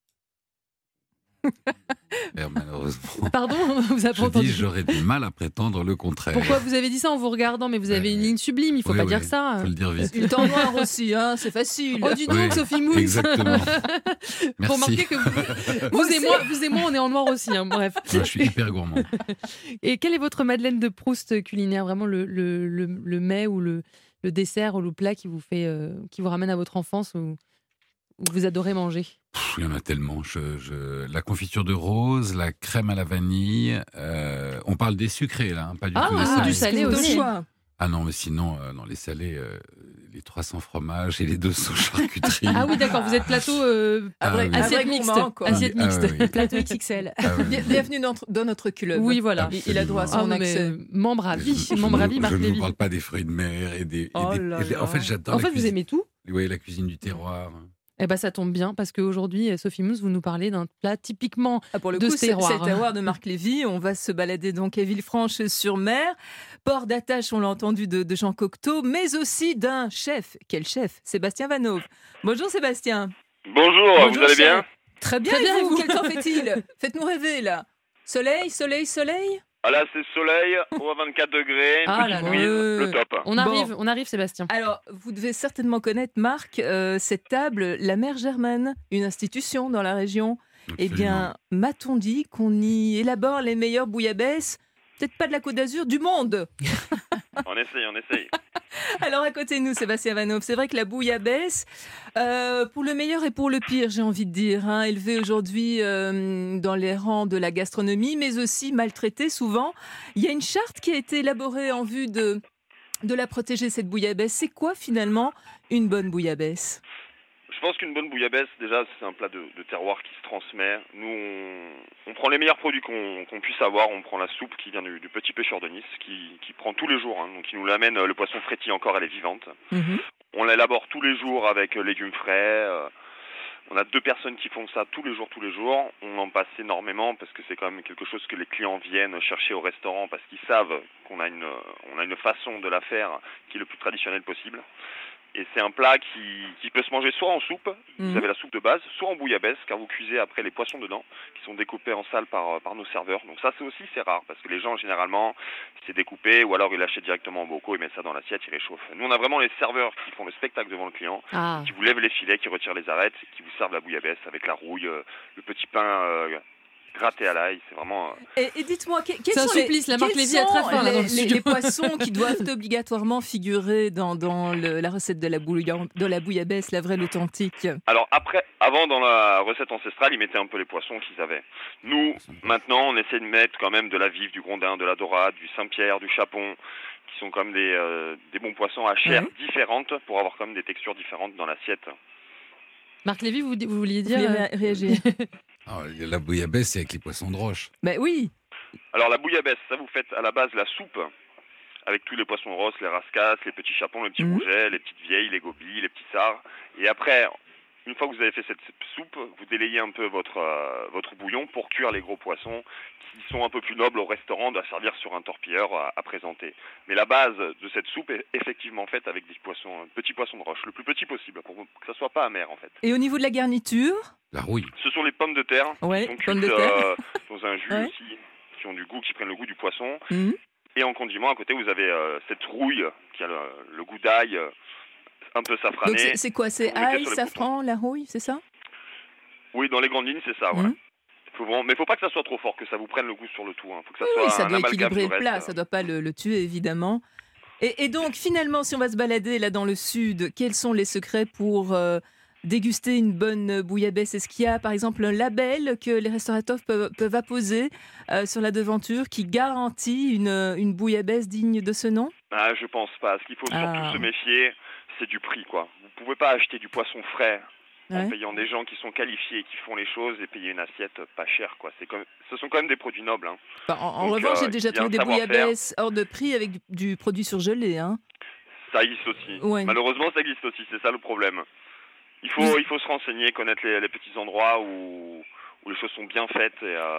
Malheureusement. Pardon, vous avez pas entendu. J'aurais du mal à prétendre le contraire. Pourquoi vous avez dit ça en vous regardant ? Mais vous avez une ligne sublime, il faut pas dire ça. Il faut le dire vite. Il est en noir aussi, hein, c'est facile. Oh, dis donc, Sophie Moons. Exactement. Pour remarquer que vous et moi, on est en noir aussi. Hein, bref. Moi, je suis hyper gourmand. Et quelle est votre Madeleine de Proust culinaire ? Vraiment le mets ou le dessert ou le plat qui vous ramène à votre enfance ou vous adorez manger ? Il y en a tellement. La confiture de rose, la crème à la vanille. On parle des sucrés, là, hein, pas du tout des salés. Du salé aussi. Ah non, mais sinon, non, les salés, les 300 fromages et les 200 charcuteries. Ah oui, d'accord, vous êtes plateau assiette mixte. Assiette mixte. Plateau XXL. Bienvenue dans notre club. Oui, voilà. Il a droit à son accès. Membre à vie, Marc Lévy. Je ne vous parle pas des fruits de mer et en fait, j'adore vous aimez tout ? Oui, la cuisine du terroir. Eh ben, ça tombe bien parce qu'aujourd'hui, Sophie Moons, vous nous parlez d'un plat typiquement pour le de coup, terroir. C'est le terroir de Marc Lévy. On va se balader donc à Villefranche-sur-Mer, port d'attache, on l'a entendu, de Jean Cocteau, mais aussi d'un chef. Quel chef ? Sébastien Vanove. Bonjour Sébastien. Bonjour, vous allez bien ? Très bien, et vous ? Quel temps fait-il ? Faites-nous rêver là. Soleil ? Ah là, c'est soleil, on a 24 degrés, petite brise, le top. On arrive Sébastien. Alors, vous devez certainement connaître, Marc, cette table, la Mère Germaine, une institution dans la région. Absolument. Eh bien, m'a-t-on dit qu'on y élabore les meilleures bouillabaisse, peut-être pas de la Côte d'Azur, du monde. On essaye. Alors, à côté de nous, Sébastien Vanove, c'est vrai que la bouillabaisse, pour le meilleur et pour le pire, j'ai envie de dire, hein, élevée aujourd'hui dans les rangs de la gastronomie, mais aussi maltraitée souvent. Il y a une charte qui a été élaborée en vue de la protéger, cette bouillabaisse. C'est quoi, finalement, une bonne bouillabaisse ? Je pense qu'une bonne bouillabaisse, déjà, c'est un plat de terroir qui se transmet. Nous, on prend les meilleurs produits qu'on puisse avoir. On prend la soupe qui vient du petit pêcheur de Nice, qui prend tous les jours, hein, donc il nous l'amène, le poisson frétille encore, elle est vivante. Mm-hmm. On l'élabore tous les jours avec légumes frais. On a 2 personnes qui font ça tous les jours. On en passe énormément parce que c'est quand même quelque chose que les clients viennent chercher au restaurant parce qu'ils savent qu'on a une façon de la faire qui est le plus traditionnelle possible. Et c'est un plat qui peut se manger soit en soupe, vous avez la soupe de base, soit en bouillabaisse, car vous cuisez après les poissons dedans, qui sont découpés en salles par nos serveurs. Donc ça, c'est rare, parce que les gens, généralement, c'est découpé, ou alors ils l'achètent directement en bocaux, ils mettent ça dans l'assiette, ils réchauffent. Nous, on a vraiment les serveurs qui font le spectacle devant le client, qui vous lèvent les filets, qui retirent les arêtes, qui vous servent la bouillabaisse avec la rouille, le petit pain gratté à l'ail, c'est vraiment... Et dites-moi, quels C'est un sont supplice, la Marc Lévy est très fort, là, dans le studio. les poissons qui doivent obligatoirement figurer dans la recette de la bouillabaisse, la vraie, l'authentique? Alors avant, dans la recette ancestrale, ils mettaient un peu les poissons qu'ils avaient. Nous, maintenant, on essaie de mettre quand même de la vive, du grondin, de la dorade, du Saint-Pierre, du chapon, qui sont comme des bons poissons à chair différente, pour avoir quand même des textures différentes dans l'assiette. Marc Lévy, vous vouliez dire... Vous voulez réagir? La bouillabaisse, c'est avec les poissons de roche. Ben oui. Alors la bouillabaisse, ça vous faites à la base la soupe, avec tous les poissons roses, les rascasses, les petits chapons, les petits rougets, les petites vieilles, les gobies, les petits sards. Et après, une fois que vous avez fait cette soupe, vous délayez un peu votre bouillon pour cuire les gros poissons qui sont un peu plus nobles au restaurant, à servir sur un torpilleur à présenter. Mais la base de cette soupe est effectivement faite avec des petits poissons de roche, le plus petit possible, pour que ça soit pas amer en fait. Et au niveau de la garniture? La rouille. Ce sont les pommes de terre qui sont cuites dans un jus aussi, qui ont du goût, qui prennent le goût du poisson. Et en condiment, à côté, vous avez cette rouille qui a le goût d'ail, un peu safrané. Donc c'est quoi? C'est ail, safran, la rouille, c'est ça? Oui, dans les grandes lignes, c'est ça, ouais. Mais il faut pas que ça soit trop fort, que ça vous prenne le goût sur le tout. Faut que ça soit ça un doit amalgame équilibrer du le plat, reste. ça doit pas le tuer, évidemment. Et donc, finalement, si on va se balader là dans le sud, quels sont les secrets pour déguster une bonne bouillabaisse? Est-ce qu'il y a, par exemple, un label que les restaurateurs peuvent apposer sur la devanture qui garantit une bouillabaisse digne de ce nom? Je pense pas. Ce qu'il faut surtout se méfier, c'est du prix, quoi. Vous pouvez pas acheter du poisson frais en payant des gens qui sont qualifiés et qui font les choses et payer une assiette pas chère, quoi. Ce sont quand même des produits nobles. Hein. En revanche, j'ai déjà trouvé des bouillabaisses hors de prix avec du produit surgelé. Hein. Ça existe aussi. Ouais. Malheureusement, ça existe aussi. C'est ça le problème. Il faut se renseigner, connaître les petits endroits où les choses sont bien faites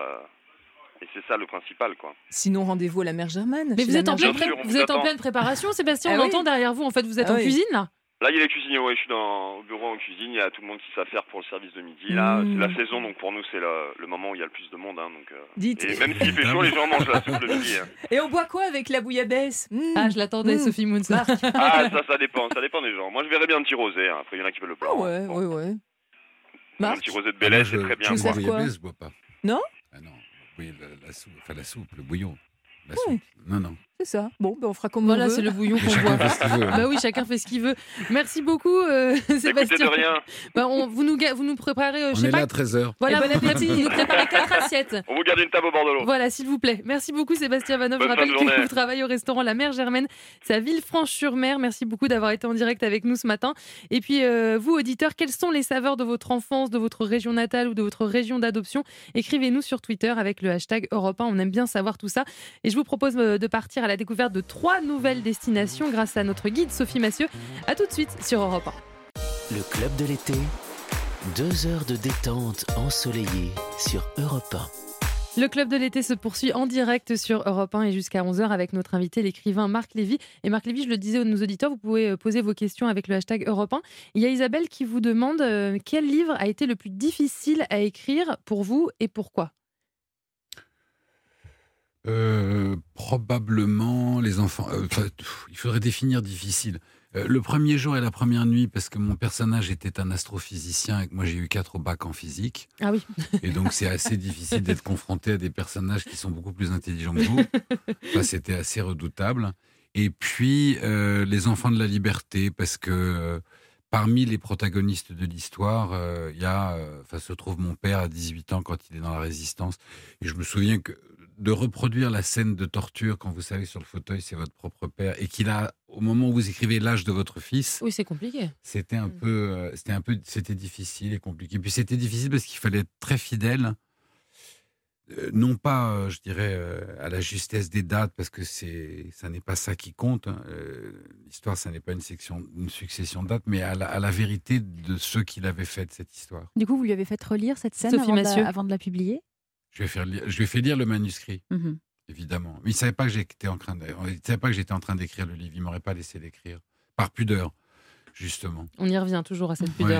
et c'est ça le principal, quoi. Sinon, rendez-vous à la Mère Germaine. Mais vous êtes en pleine préparation, Sébastien. On entend derrière vous. En fait, vous êtes en cuisine là. Là, il y a les cuisiniers. Ouais, je suis au bureau en cuisine. Il y a tout le monde qui sait faire pour le service de midi. Là, c'est la saison, donc pour nous, c'est le moment où il y a le plus de monde. Hein, donc, et même s'il fait chaud, les gens mangent la soupe le midi. Hein. Et on boit quoi avec la bouillabaisse? Je l'attendais, Sophie Moons. Ça dépend. Ça dépend des gens. Moi, je verrais bien un petit rosé. Hein. Après, il y en a qui veulent le blanc. Ouais. Un petit rosé de Bélès, c'est très bien. La bouillabaisse, je bois pas. Non? Ah non. Oui, la soupe, le bouillon. La soupe. Non. C'est ça. Bon, on fera comme on veut. C'est le bouillon qu'on boit. Fait ce qu'il veut, hein. Oui, chacun fait ce qu'il veut. Merci beaucoup, Sébastien. De rien. Vous nous préparez. On est là à 13h. Voilà, vous nous préparez 4 assiettes. On vous garde une table au bord de l'eau. Voilà, s'il vous plaît. Merci beaucoup, Sébastien Vanov. Je rappelle que vous travaillez au restaurant La Mère Germaine. C'est à Villefranche-sur-Mer. Merci beaucoup d'avoir été en direct avec nous ce matin. Et puis, vous, auditeurs, quelles sont les saveurs de votre enfance, de votre région natale ou de votre région d'adoption? Écrivez-nous sur Twitter avec le hashtag Europe 1. On aime bien savoir tout ça. Et je vous propose de partir à la découverte de 3 nouvelles destinations grâce à notre guide Sophie Massieu. À tout de suite sur Europe 1. Le club de l'été, 2 heures de détente ensoleillée sur Europe 1. Le club de l'été se poursuit en direct sur Europe 1 et jusqu'à 11h avec notre invité, l'écrivain Marc Lévy. Et Marc Lévy, je le disais à nos auditeurs, vous pouvez poser vos questions avec le hashtag Europe 1. Il y a Isabelle qui vous demande quel livre a été le plus difficile à écrire pour vous et pourquoi? Probablement les enfants. Il faudrait définir difficile. Le premier jour et la première nuit, parce que mon personnage était un astrophysicien et que moi j'ai eu 4 bacs en physique. Ah oui. Et donc c'est assez difficile d'être confronté à des personnages qui sont beaucoup plus intelligents que vous. Ça, c'était assez redoutable. Et puis les enfants de la liberté, parce que parmi les protagonistes de l'histoire, se trouve mon père à 18 ans quand il est dans la résistance. Et je me souviens que de reproduire la scène de torture quand vous savez sur le fauteuil c'est votre propre père et qu'il a au moment où vous écrivez l'âge de votre fils. Oui, c'est compliqué. C'était difficile et compliqué. Puis c'était difficile parce qu'il fallait être très fidèle, non pas, je dirais, à la justesse des dates parce que ça n'est pas ça qui compte. Hein. L'histoire, ça n'est pas une succession de dates, mais à la vérité de ceux qui l'avaient faite cette histoire. Du coup, vous lui avez fait relire cette scène avant de la publier? Je lui ai fait lire le manuscrit, évidemment. Mais il ne savait pas que j'étais en train d'écrire le livre. Il ne m'aurait pas laissé l'écrire, par pudeur. justement. On y revient toujours à cette pudeur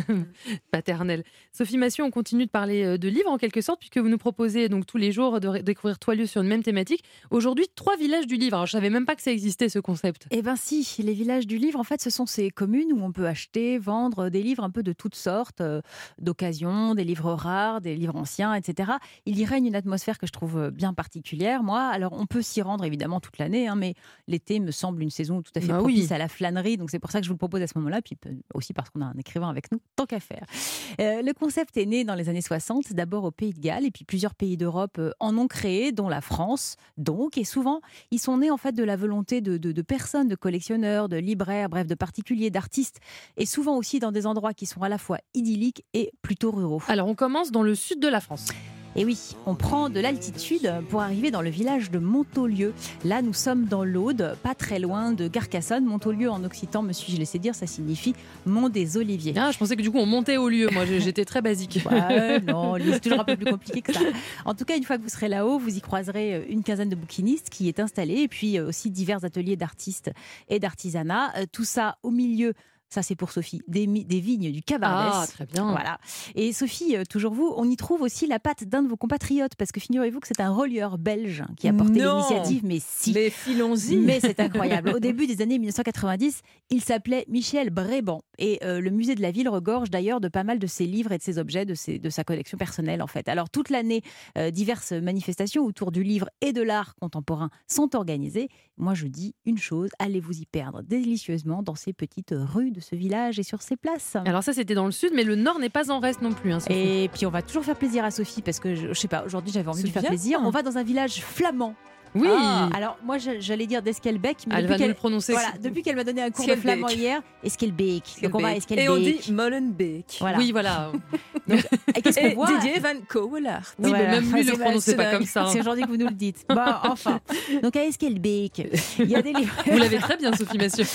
paternelle. Sophie Massieu, on continue de parler de livres en quelque sorte, puisque vous nous proposez donc tous les jours de découvrir 3 lieux sur une même thématique. Aujourd'hui, 3 villages du livre. Alors, je ne savais même pas que ça existait, ce concept. Eh bien si, les villages du livre, en fait, ce sont ces communes où on peut acheter, vendre des livres un peu de toutes sortes, d'occasion, des livres rares, des livres anciens, etc. Il y règne une atmosphère que je trouve bien particulière, moi. Alors, on peut s'y rendre évidemment toute l'année, mais l'été me semble une saison tout à fait propice à la flânerie, donc c'est pour ça que je vous le propose à ce moment-là, puis aussi parce qu'on a un écrivain avec nous, tant qu'à faire. Le concept est né dans les années 60, d'abord au Pays de Galles, et puis plusieurs pays d'Europe en ont créé, dont la France, donc, et souvent, ils sont nés en fait de la volonté de personnes, de collectionneurs, de libraires, bref, de particuliers, d'artistes, et souvent aussi dans des endroits qui sont à la fois idylliques et plutôt ruraux. Alors, on commence dans le sud de la France. Et oui, on prend de l'altitude pour arriver dans le village de Montaulieu. Là, nous sommes dans l'Aude, pas très loin de Carcassonne. Montaulieu, en occitan, me suis-je laissé dire, ça signifie Mont des Oliviers. Ah, je pensais que du coup, on montait au lieu. Moi, j'étais très basique. Non, c'est toujours un peu plus compliqué que ça. En tout cas, une fois que vous serez là-haut, vous y croiserez une quinzaine de bouquinistes qui est installée, et puis aussi divers ateliers d'artistes et d'artisanat. Tout ça au milieu. Ça, c'est pour Sophie. Des vignes du Cabardès. Ah, très bien. Voilà. Et Sophie, toujours vous, on y trouve aussi la patte d'un de vos compatriotes, parce que figurez-vous que c'est un relieur belge qui a porté l'initiative. Mais si. Mais filons-y. Mais c'est incroyable. Au début des années 1990, il s'appelait Michel Bréban. Et le musée de la ville regorge d'ailleurs de pas mal de ses livres et de ses objets, de sa collection personnelle, en fait. Alors, toute l'année, diverses manifestations autour du livre et de l'art contemporain sont organisées. Moi, je dis une chose, allez vous y perdre délicieusement dans ces petites rues de ce village et sur ses places. Alors ça, c'était dans le sud, mais le nord n'est pas en reste non plus. Sophie. Et puis on va toujours faire plaisir à Sophie parce que je sais pas, aujourd'hui j'avais envie de lui faire plaisir. On va dans un village flamand. Oui. Alors moi j'allais dire d'Esquelbec, mais elle va nous le prononcer. Voilà, depuis qu'elle m'a donné un cours de flamand hier, Esquelbec. Donc on va à Esquelbec. Et on dit Molenbeek. Voilà. Oui, voilà. Donc, et qu'est-ce qu'on voit Didier Van Cauwelaert. Oui, mais même lui le prononçait pas comme ça. C'est aujourd'hui que vous nous le dites. Bon, enfin. Donc à Esquelbec, il y a des livres. Vous l'avez très bien, Sophie Massieu.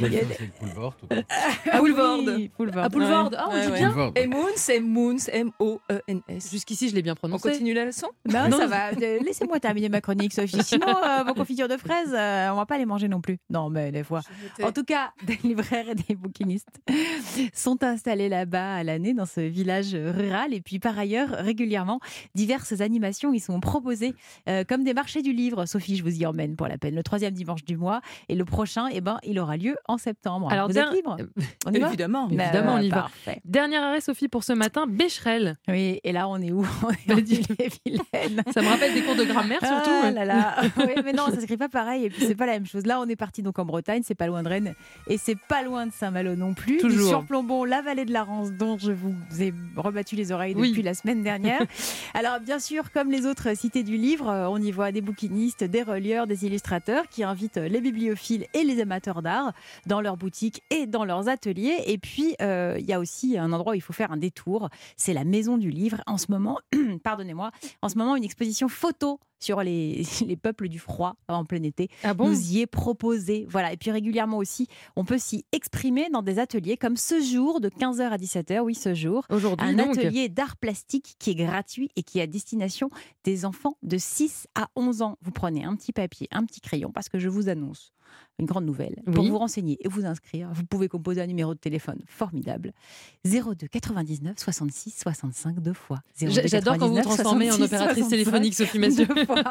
À Boulevard. À Boulevard. Ah, on dit bien. Et Moons, c'est Moons, M-O-E-N-S. Jusqu'ici, je l'ai bien prononcé. On continue la leçon ? Non, ça va. Laissez-moi terminer ma chronique, Sophie. Sinon, vos confitures de fraises, on va pas les manger non plus. Non, mais des fois. En tout cas, des libraires et des bouquinistes sont installés là-bas à l'année, dans ce village rural. Et puis, par ailleurs, régulièrement, diverses animations y sont proposées, comme des marchés du livre. Sophie, je vous y emmène pour la peine. Le 3e dimanche du mois. Et le prochain, il aura lieu en septembre. Alors, vous êtes libre ? On y va ? Évidemment, on y va. Parfait. Dernier arrêt, Sophie, pour ce matin, Becherel. Oui, et là, on est où ? On est en Ille-et-Vilaine. Ça me rappelle des cours de grammaire, surtout. Ah là là. Oui, mais non, ça s'écrit pas pareil. Et puis, c'est pas la même chose. Là, on est parti donc en Bretagne, c'est pas loin de Rennes. Et c'est pas loin de Saint-Malo non plus. Toujours. Nous surplombons la vallée de la Rance, dont je vous ai rebattu les oreilles depuis la semaine dernière. Alors, bien sûr, comme les autres cités du livre, on y voit des bouquinistes, des relieurs, des illustrateurs qui invitent les bibliophiles et les amateurs d'art dans leurs boutiques et dans leurs ateliers. Et puis, il y a aussi un endroit où il faut faire un détour. C'est la Maison du Livre. En ce moment, pardonnez-moi, une exposition photo sur les peuples du froid en plein été. Ah bon ? Nous y est proposé. Voilà. Et puis régulièrement aussi, on peut s'y exprimer dans des ateliers comme ce jour de 15h à 17h. Oui, ce jour. Aujourd'hui, un donc. atelier d'art plastique qui est gratuit et qui est à destination des enfants de 6 à 11 ans. Vous prenez un petit papier, un petit crayon, parce que je vous annonce une grande nouvelle. Pour vous renseigner et vous inscrire, vous pouvez composer un numéro de téléphone formidable. 02 99 66 65 2 fois. J'adore quand vous vous transformez en opératrice téléphonique, Sophie Massieu.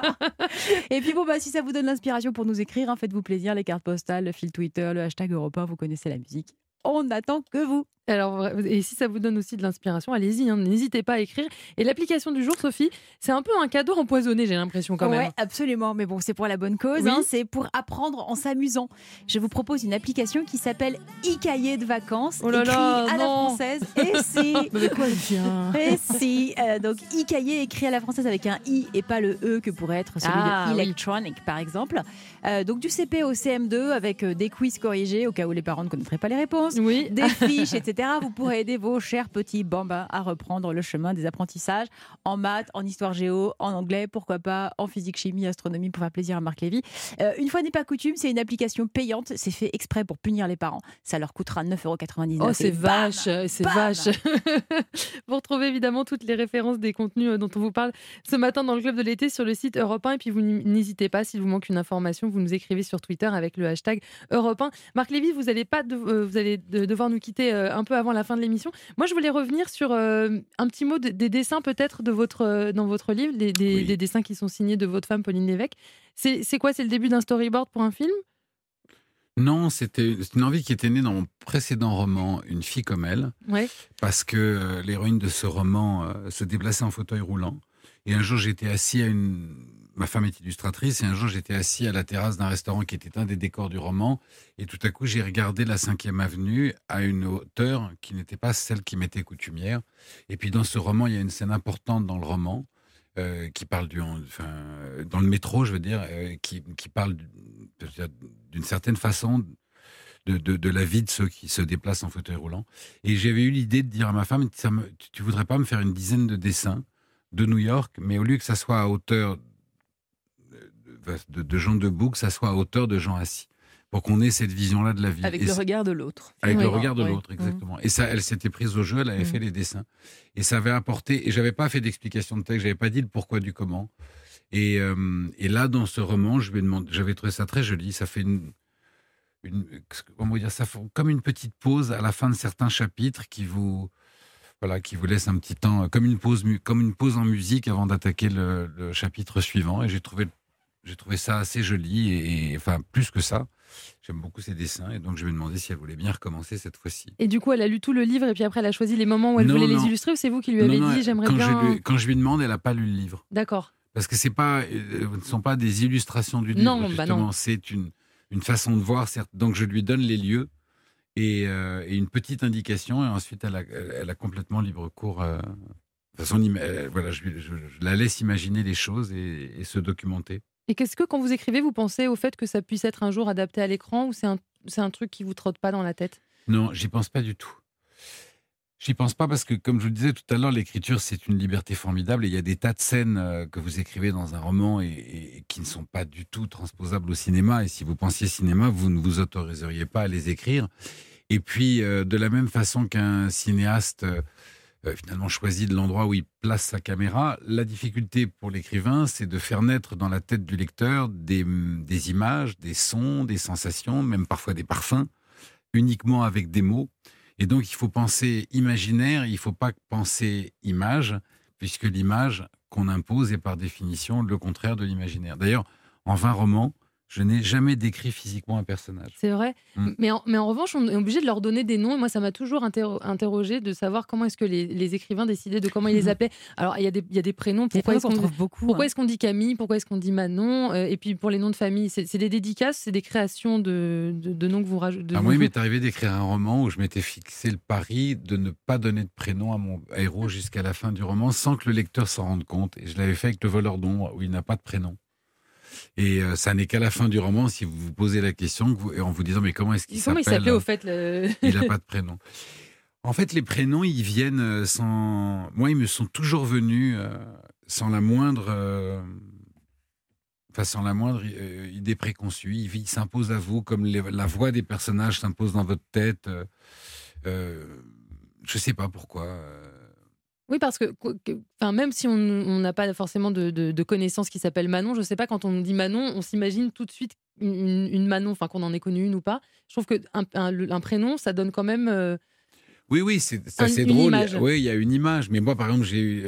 Et puis si ça vous donne l'inspiration pour nous écrire, faites-vous plaisir, les cartes postales, le fil Twitter, le hashtag Europe 1, vous connaissez la musique. On n'attend que vous. Alors, et si ça vous donne aussi de l'inspiration, allez-y, n'hésitez pas à écrire. Et l'application du jour, Sophie, c'est un peu un cadeau empoisonné, j'ai l'impression quand même. Oui, absolument. Mais bon, c'est pour la bonne cause. Oui. C'est pour apprendre en s'amusant. Je vous propose une application qui s'appelle e-cahier de vacances. Oh là là, écrit à la française. Et si. Mais quoi elle vient ? Et si. Donc, e-cahier écrit à la française avec un i et pas le e que pourrait être celui de electronic, par exemple. Donc, du CP au CM2 avec des quiz corrigés au cas où les parents ne connaîtraient pas les réponses. Oui. Des fiches, etc. Vous pourrez aider vos chers petits bambins à reprendre le chemin des apprentissages en maths, en histoire géo, en anglais, pourquoi pas, en physique, chimie, astronomie, pour faire plaisir à Marc Lévy. Une fois n'est pas coutume, c'est une application payante. C'est fait exprès pour punir les parents. Ça leur coûtera 9,99 €. Oh, c'est vache, c'est vache. Vous retrouvez évidemment toutes les références des contenus dont on vous parle ce matin dans le Club de l'été sur le site Europe 1. Et puis vous n'hésitez pas, s'il vous manque une information, vous nous écrivez sur Twitter avec le hashtag Europe 1. Marc Lévy, vous allez devoir nous quitter un peu avant la fin de l'émission. Moi, je voulais revenir sur un petit mot des dessins peut-être dans votre livre, des dessins qui sont signés de votre femme Pauline Lévesque. C'est quoi? C'est le début d'un storyboard pour un film? Non, c'est une envie qui était née dans mon précédent roman, Une fille comme elle, parce que l'héroïne de ce roman se déplaçait en fauteuil roulant. Et un jour, j'étais assis ma femme est illustratrice, et un jour, j'étais assis à la terrasse d'un restaurant qui était un des décors du roman, et tout à coup, j'ai regardé la 5e avenue à une hauteur qui n'était pas celle qui m'était coutumière. Et puis, dans ce roman, il y a une scène importante dans le roman, qui parle dans le métro, je veux dire, qui parle d'une certaine façon de la vie de ceux qui se déplacent en fauteuil roulant. Et j'avais eu l'idée de dire à ma femme, tu voudrais pas me faire une dizaine de dessins de New York, mais au lieu que ça soit à hauteur de gens debout, que ça soit à hauteur de gens assis, pour qu'on ait cette vision-là de la vie. Avec le regard de l'autre. Avec le regard de l'autre, exactement. Et ça, elle s'était prise au jeu, elle avait fait les dessins. Et ça avait apporté, et j'avais pas fait d'explication de texte, j'avais pas dit le pourquoi du comment. Et là, dans ce roman, j'avais trouvé ça très joli. Ça fait comment dire, ça fait comme une petite pause à la fin de certains chapitres qui vous laisse un petit temps, comme une pause en musique avant d'attaquer le chapitre suivant. Et j'ai trouvé ça assez joli et enfin plus que ça. J'aime beaucoup ses dessins et donc je me demandais si elle voulait bien recommencer cette fois-ci. Et du coup, elle a lu tout le livre et puis après elle a choisi les moments où elle voulait les illustrer, ou c'est vous qui lui avez dit j'aimerais bien... Quand je lui demande, elle n'a pas lu le livre. D'accord. Parce que ce ne sont pas des illustrations du livre, justement. C'est une façon de voir, certes. Donc je lui donne les lieux et une petite indication, et ensuite elle a complètement libre cours. Je la laisse imaginer les choses et se documenter. Et qu'est-ce que, quand vous écrivez, vous pensez au fait que ça puisse être un jour adapté à l'écran, ou c'est un truc qui vous trotte pas dans la tête? Non, j'y pense pas du tout. J'y pense pas parce que, comme je vous le disais tout à l'heure, l'écriture, c'est une liberté formidable et il y a des tas de scènes que vous écrivez dans un roman et qui ne sont pas du tout transposables au cinéma. Et si vous pensiez cinéma, vous ne vous autoriseriez pas à les écrire. Et puis, de la même façon qu'un cinéaste finalement choisit de l'endroit où il place sa caméra, la difficulté pour l'écrivain, c'est de faire naître dans la tête du lecteur des images, des sons, des sensations, même parfois des parfums, uniquement avec des mots. Et donc, il faut penser imaginaire, il ne faut pas penser image, puisque l'image qu'on impose est par définition le contraire de l'imaginaire. D'ailleurs, en 20 romans, je n'ai jamais décrit physiquement un personnage. C'est vrai. Mais en revanche, on est obligé de leur donner des noms. Et moi, ça m'a toujours interrogé de savoir comment est-ce que les écrivains décidaient de comment ils les appelaient. Alors, il y a des prénoms. Pourquoi est-ce qu'on dit Camille? Pourquoi est-ce qu'on dit Manon? Et puis, pour les noms de famille, c'est des dédicaces, c'est des créations de noms que vous rajoutez. Moi, il m'est arrivé d'écrire un roman où je m'étais fixé le pari de ne pas donner de prénom à mon héros jusqu'à la fin du roman, sans que le lecteur s'en rende compte. Et je l'avais fait avec Le voleur d'ombre, où il n'a pas de prénom. Et ça n'est qu'à la fin du roman, si vous vous posez la question, en vous disant mais comment est-ce qu'il s'appelle? Comment il s'appelait au fait Il n'a pas de prénom. En fait, les prénoms, ils viennent sans... Moi, ils me sont toujours venus sans la moindre idée préconçue. Ils s'imposent à vous comme la voix des personnages s'impose dans votre tête. Je ne sais pas pourquoi... Oui, parce que même si on n'a pas forcément de connaissances qui s'appellent Manon, je ne sais pas, quand on dit Manon, on s'imagine tout de suite une Manon, qu'on en ait connue une ou pas. Je trouve qu'un prénom, ça donne quand même... Oui, c'est assez drôle. Image. Oui, il y a une image. Mais moi, par exemple,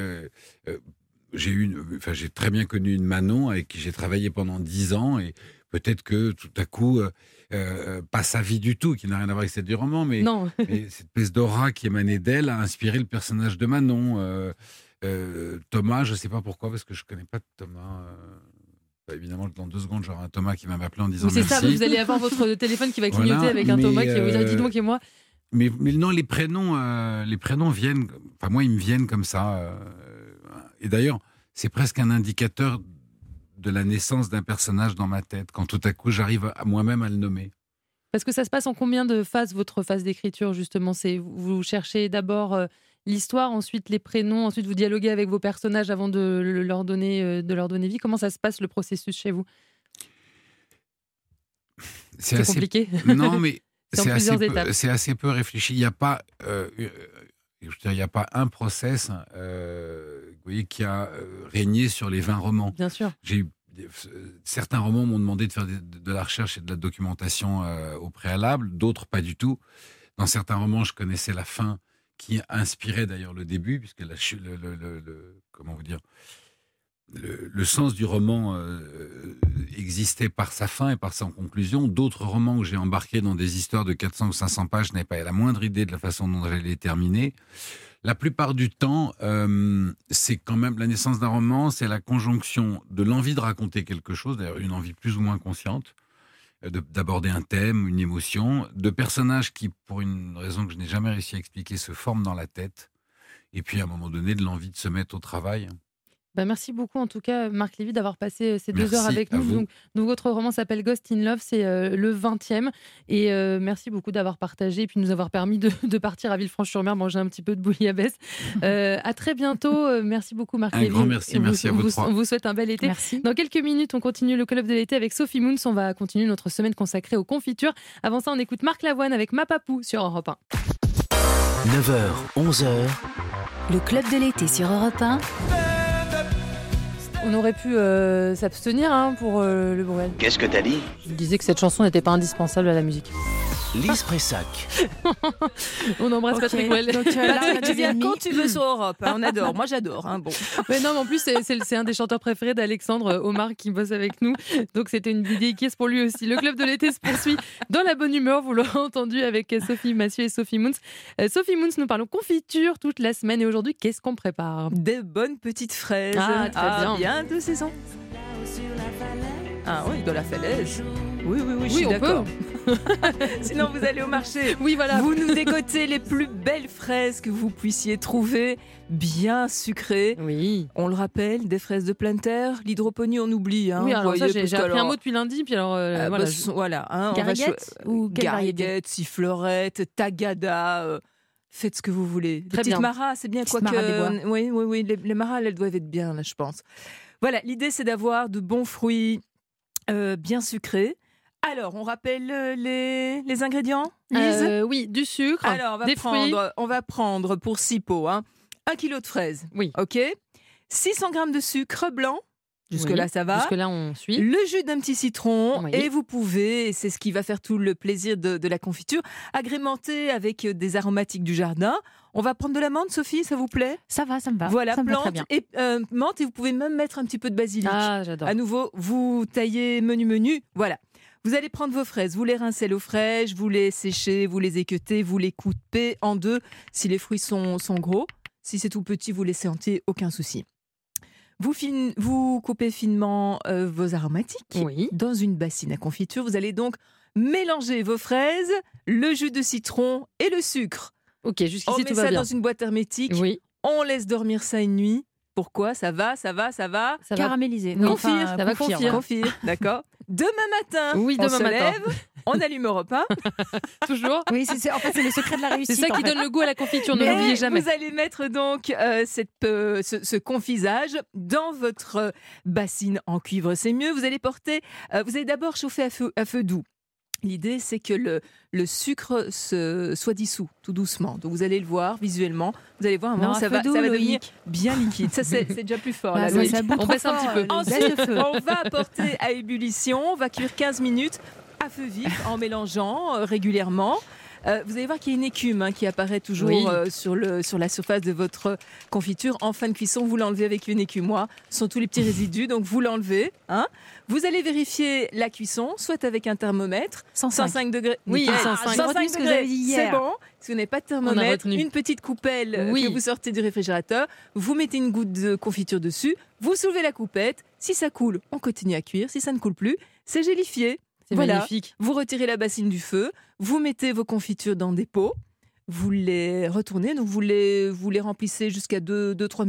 j'ai très bien connu une Manon avec qui j'ai travaillé pendant 10 ans et peut-être que tout à coup... pas sa vie du tout, qui n'a rien à voir avec celle du roman, mais cette espèce d'aura qui émanait d'elle a inspiré le personnage de Manon. Thomas, je ne sais pas pourquoi, parce que je ne connais pas de Thomas. Évidemment, dans 2 secondes, j'aurai un Thomas qui va m'appeler en disant merci. C'est ça, vous allez avoir votre téléphone qui va clignoter avec un Thomas qui va vous dire dis donc et moi. Mais non, les prénoms viennent. Enfin, moi, ils me viennent comme ça. Et d'ailleurs, c'est presque un indicateur de la naissance d'un personnage dans ma tête, quand tout à coup j'arrive moi-même à le nommer. Parce que ça se passe en combien de phases, votre phase d'écriture, justement? Vous cherchez d'abord l'histoire, ensuite les prénoms, ensuite vous dialoguez avec vos personnages avant de leur donner vie. Comment ça se passe, le processus chez vous? C'est compliqué. Non, mais c'est c'est assez peu réfléchi. Il n'y a pas... il n'y a pas un process vous voyez, qui a régné sur les 20 romans. Bien sûr. Certains romans m'ont demandé de faire de la recherche et de la documentation au préalable, d'autres pas du tout. Dans certains romans, je connaissais la fin qui inspirait d'ailleurs le début, puisque comment vous dire, le sens du roman existait par sa fin et par sa conclusion. D'autres romans que j'ai embarqués dans des histoires de 400 ou 500 pages, je n'avais pas la moindre idée de la façon dont j'allais les terminer. La plupart du temps, c'est quand même la naissance d'un roman, c'est la conjonction de l'envie de raconter quelque chose, d'ailleurs une envie plus ou moins consciente, d'aborder un thème, une émotion, de personnages qui, pour une raison que je n'ai jamais réussi à expliquer, se forment dans la tête, et puis à un moment donné, de l'envie de se mettre au travail. Merci beaucoup en tout cas Marc Lévy d'avoir passé ces 2 Merci heures avec à nous. vous. Donc votre roman s'appelle Ghost in Love, c'est le 20e et merci beaucoup d'avoir partagé et puis nous avoir permis de partir à Villefranche-sur-Mer manger un petit peu de bouillabaisse. À très bientôt, merci beaucoup Marc Lévy. Un grand merci, merci à vous trois. On vous souhaite un bel été. Merci. Dans quelques minutes, on continue le Club de l'été avec Sophie Moons, on va continuer notre semaine consacrée aux confitures. Avant ça, on écoute Marc Lavoine avec Ma Papou sur Europe 1. 9h, 11h. Le Club de l'été sur Europe 1. On aurait pu s'abstenir pour le Bruel. Qu'est-ce que t'as dit? Je disais que cette chanson n'était pas indispensable à la musique. Lise Pressac. On embrasse Patrick Bruel. Donc là, tu viens quand tu veux sur Europe. On adore. Moi, j'adore. Bon. Mais non, mais en plus, c'est un des chanteurs préférés d'Alexandre Omar qui bosse avec nous. Donc, c'était une dédicace pour lui aussi. Le Club de l'été se poursuit dans la bonne humeur. Vous l'aurez entendu avec Sophie Massieu et Sophie Moons. Sophie Moons, nous parlons confiture toute la semaine. Et aujourd'hui, qu'est-ce qu'on prépare? Des bonnes petites fraises. Ah, très bien. Bien de saison. Ah oui, de la falaise. Oui, je suis on d'accord. Sinon, vous allez au marché. Oui, voilà. Vous nous décotez les plus belles fraises que vous puissiez trouver, bien sucrées. Oui. On le rappelle, des fraises de pleine terre. L'hydroponie, on oublie. Oui, alors ça, j'ai appris un mot depuis lundi. Puis alors, voilà. Gariguette ou quelle variété? Gariguette, siffleurette, tagada. Faites ce que vous voulez. Les petites maras, c'est bien. Oui, les maras, elles doivent être bien, là, je pense. Voilà, l'idée, c'est d'avoir de bons fruits bien sucrés. Alors, on rappelle les ingrédients, Lise? Oui, du sucre, alors, on va prendre pour 6 pots 1 kilo de fraises. Oui. OK. 600 g de sucre blanc. Jusque-là, ça va. Jusque-là, on suit. Le jus d'un petit citron. Oui. Et vous pouvez, c'est ce qui va faire tout le plaisir de la confiture, agrémenter avec des aromatiques du jardin. On va prendre de la menthe, Sophie, ça vous plaît? Ça va, ça me va. Voilà, ça me va très plante bien. et menthe, et vous pouvez même mettre un petit peu de basilic. Ah, j'adore. À nouveau, vous taillez menu. Voilà. Vous allez prendre vos fraises, vous les rincez à l'eau fraîche, vous les séchez, vous les équeutez, vous les coupez en 2 si les fruits sont gros. Si c'est tout petit, vous laissez entier, aucun souci. Vous coupez finement vos aromatiques dans une bassine à confiture. Vous allez donc mélanger vos fraises, le jus de citron et le sucre. Ok, jusqu'ici tout va bien. On met ça dans une boîte hermétique. Oui. On laisse dormir ça une nuit. Pourquoi? Ça va caraméliser. Confire, ça va confire. D'accord. Demain matin, on se lève, on allume Europe 1. Toujours. Oui, c'est le secret de la réussite. C'est ça qui donne le goût à la confiture, ne l'oubliez jamais. Vous allez mettre donc ce confisage dans votre bassine en cuivre, c'est mieux. Vous allez d'abord chauffer à feu doux. L'idée, c'est que le sucre soit dissous tout doucement. Donc, vous allez le voir visuellement. Vous allez voir, à un moment, ça va devenir bien liquide. Ça, c'est déjà plus fort. Là, on baisse un petit peu. Ensuite, on va apporter à ébullition. On va cuire 15 minutes à feu vif en mélangeant régulièrement. Vous allez voir qu'il y a une écume qui apparaît toujours sur la surface de votre confiture. En fin de cuisson, vous l'enlevez avec une écumoire. Ce sont tous les petits résidus, donc vous l'enlevez. Vous allez vérifier la cuisson, soit avec un thermomètre. 105 degrés. Oui, 105 degrés, c'est bon. Si vous n'avez pas de thermomètre, une petite coupelle que vous sortez du réfrigérateur, vous mettez une goutte de confiture dessus, vous soulevez la coupette. Si ça coule, on continue à cuire. Si ça ne coule plus, c'est gélifié. C'est magnifique. Vous retirez la bassine du feu, vous mettez vos confitures dans des pots, vous les retournez, donc vous les remplissez jusqu'à 2-3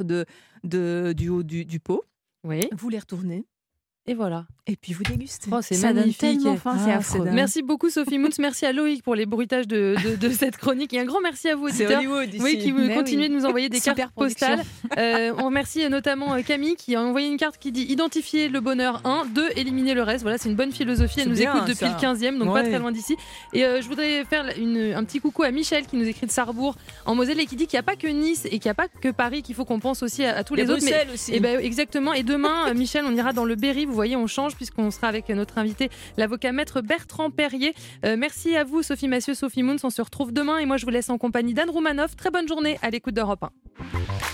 mm du haut du pot. Oui. Vous les retournez. Et voilà. Et puis vous dégustez. Oh, c'est magnifique. Tellement faim, c'est affreux. Merci beaucoup Sophie Moons, merci à Loïc pour les bruitages de cette chronique et un grand merci à vous auditeurs. C'est Hollywood ici. Oui, qui continuez de nous envoyer des cartes postales. On remercie notamment Camille qui a envoyé une carte qui dit identifier le bonheur 1, 2 éliminer le reste. Voilà, c'est une bonne philosophie. Elle nous écoute depuis le 15e, donc pas très loin d'ici. Et je voudrais faire un petit coucou à Michel qui nous écrit de Sarrebourg en Moselle et qui dit qu'il n'y a pas que Nice et qu'il n'y a pas que Paris, qu'il faut qu'on pense aussi à tous les autres. Bruxelles aussi. Et exactement. Et demain, Michel, on ira dans le Berry. Vous Vous voyez, on change puisqu'on sera avec notre invité, l'avocat maître Bertrand Perrier. Merci à vous, Sophie Massieu, Sophie Moons. On se retrouve demain et moi, je vous laisse en compagnie d'Anne Roumanoff. Très bonne journée à l'écoute d'Europe 1.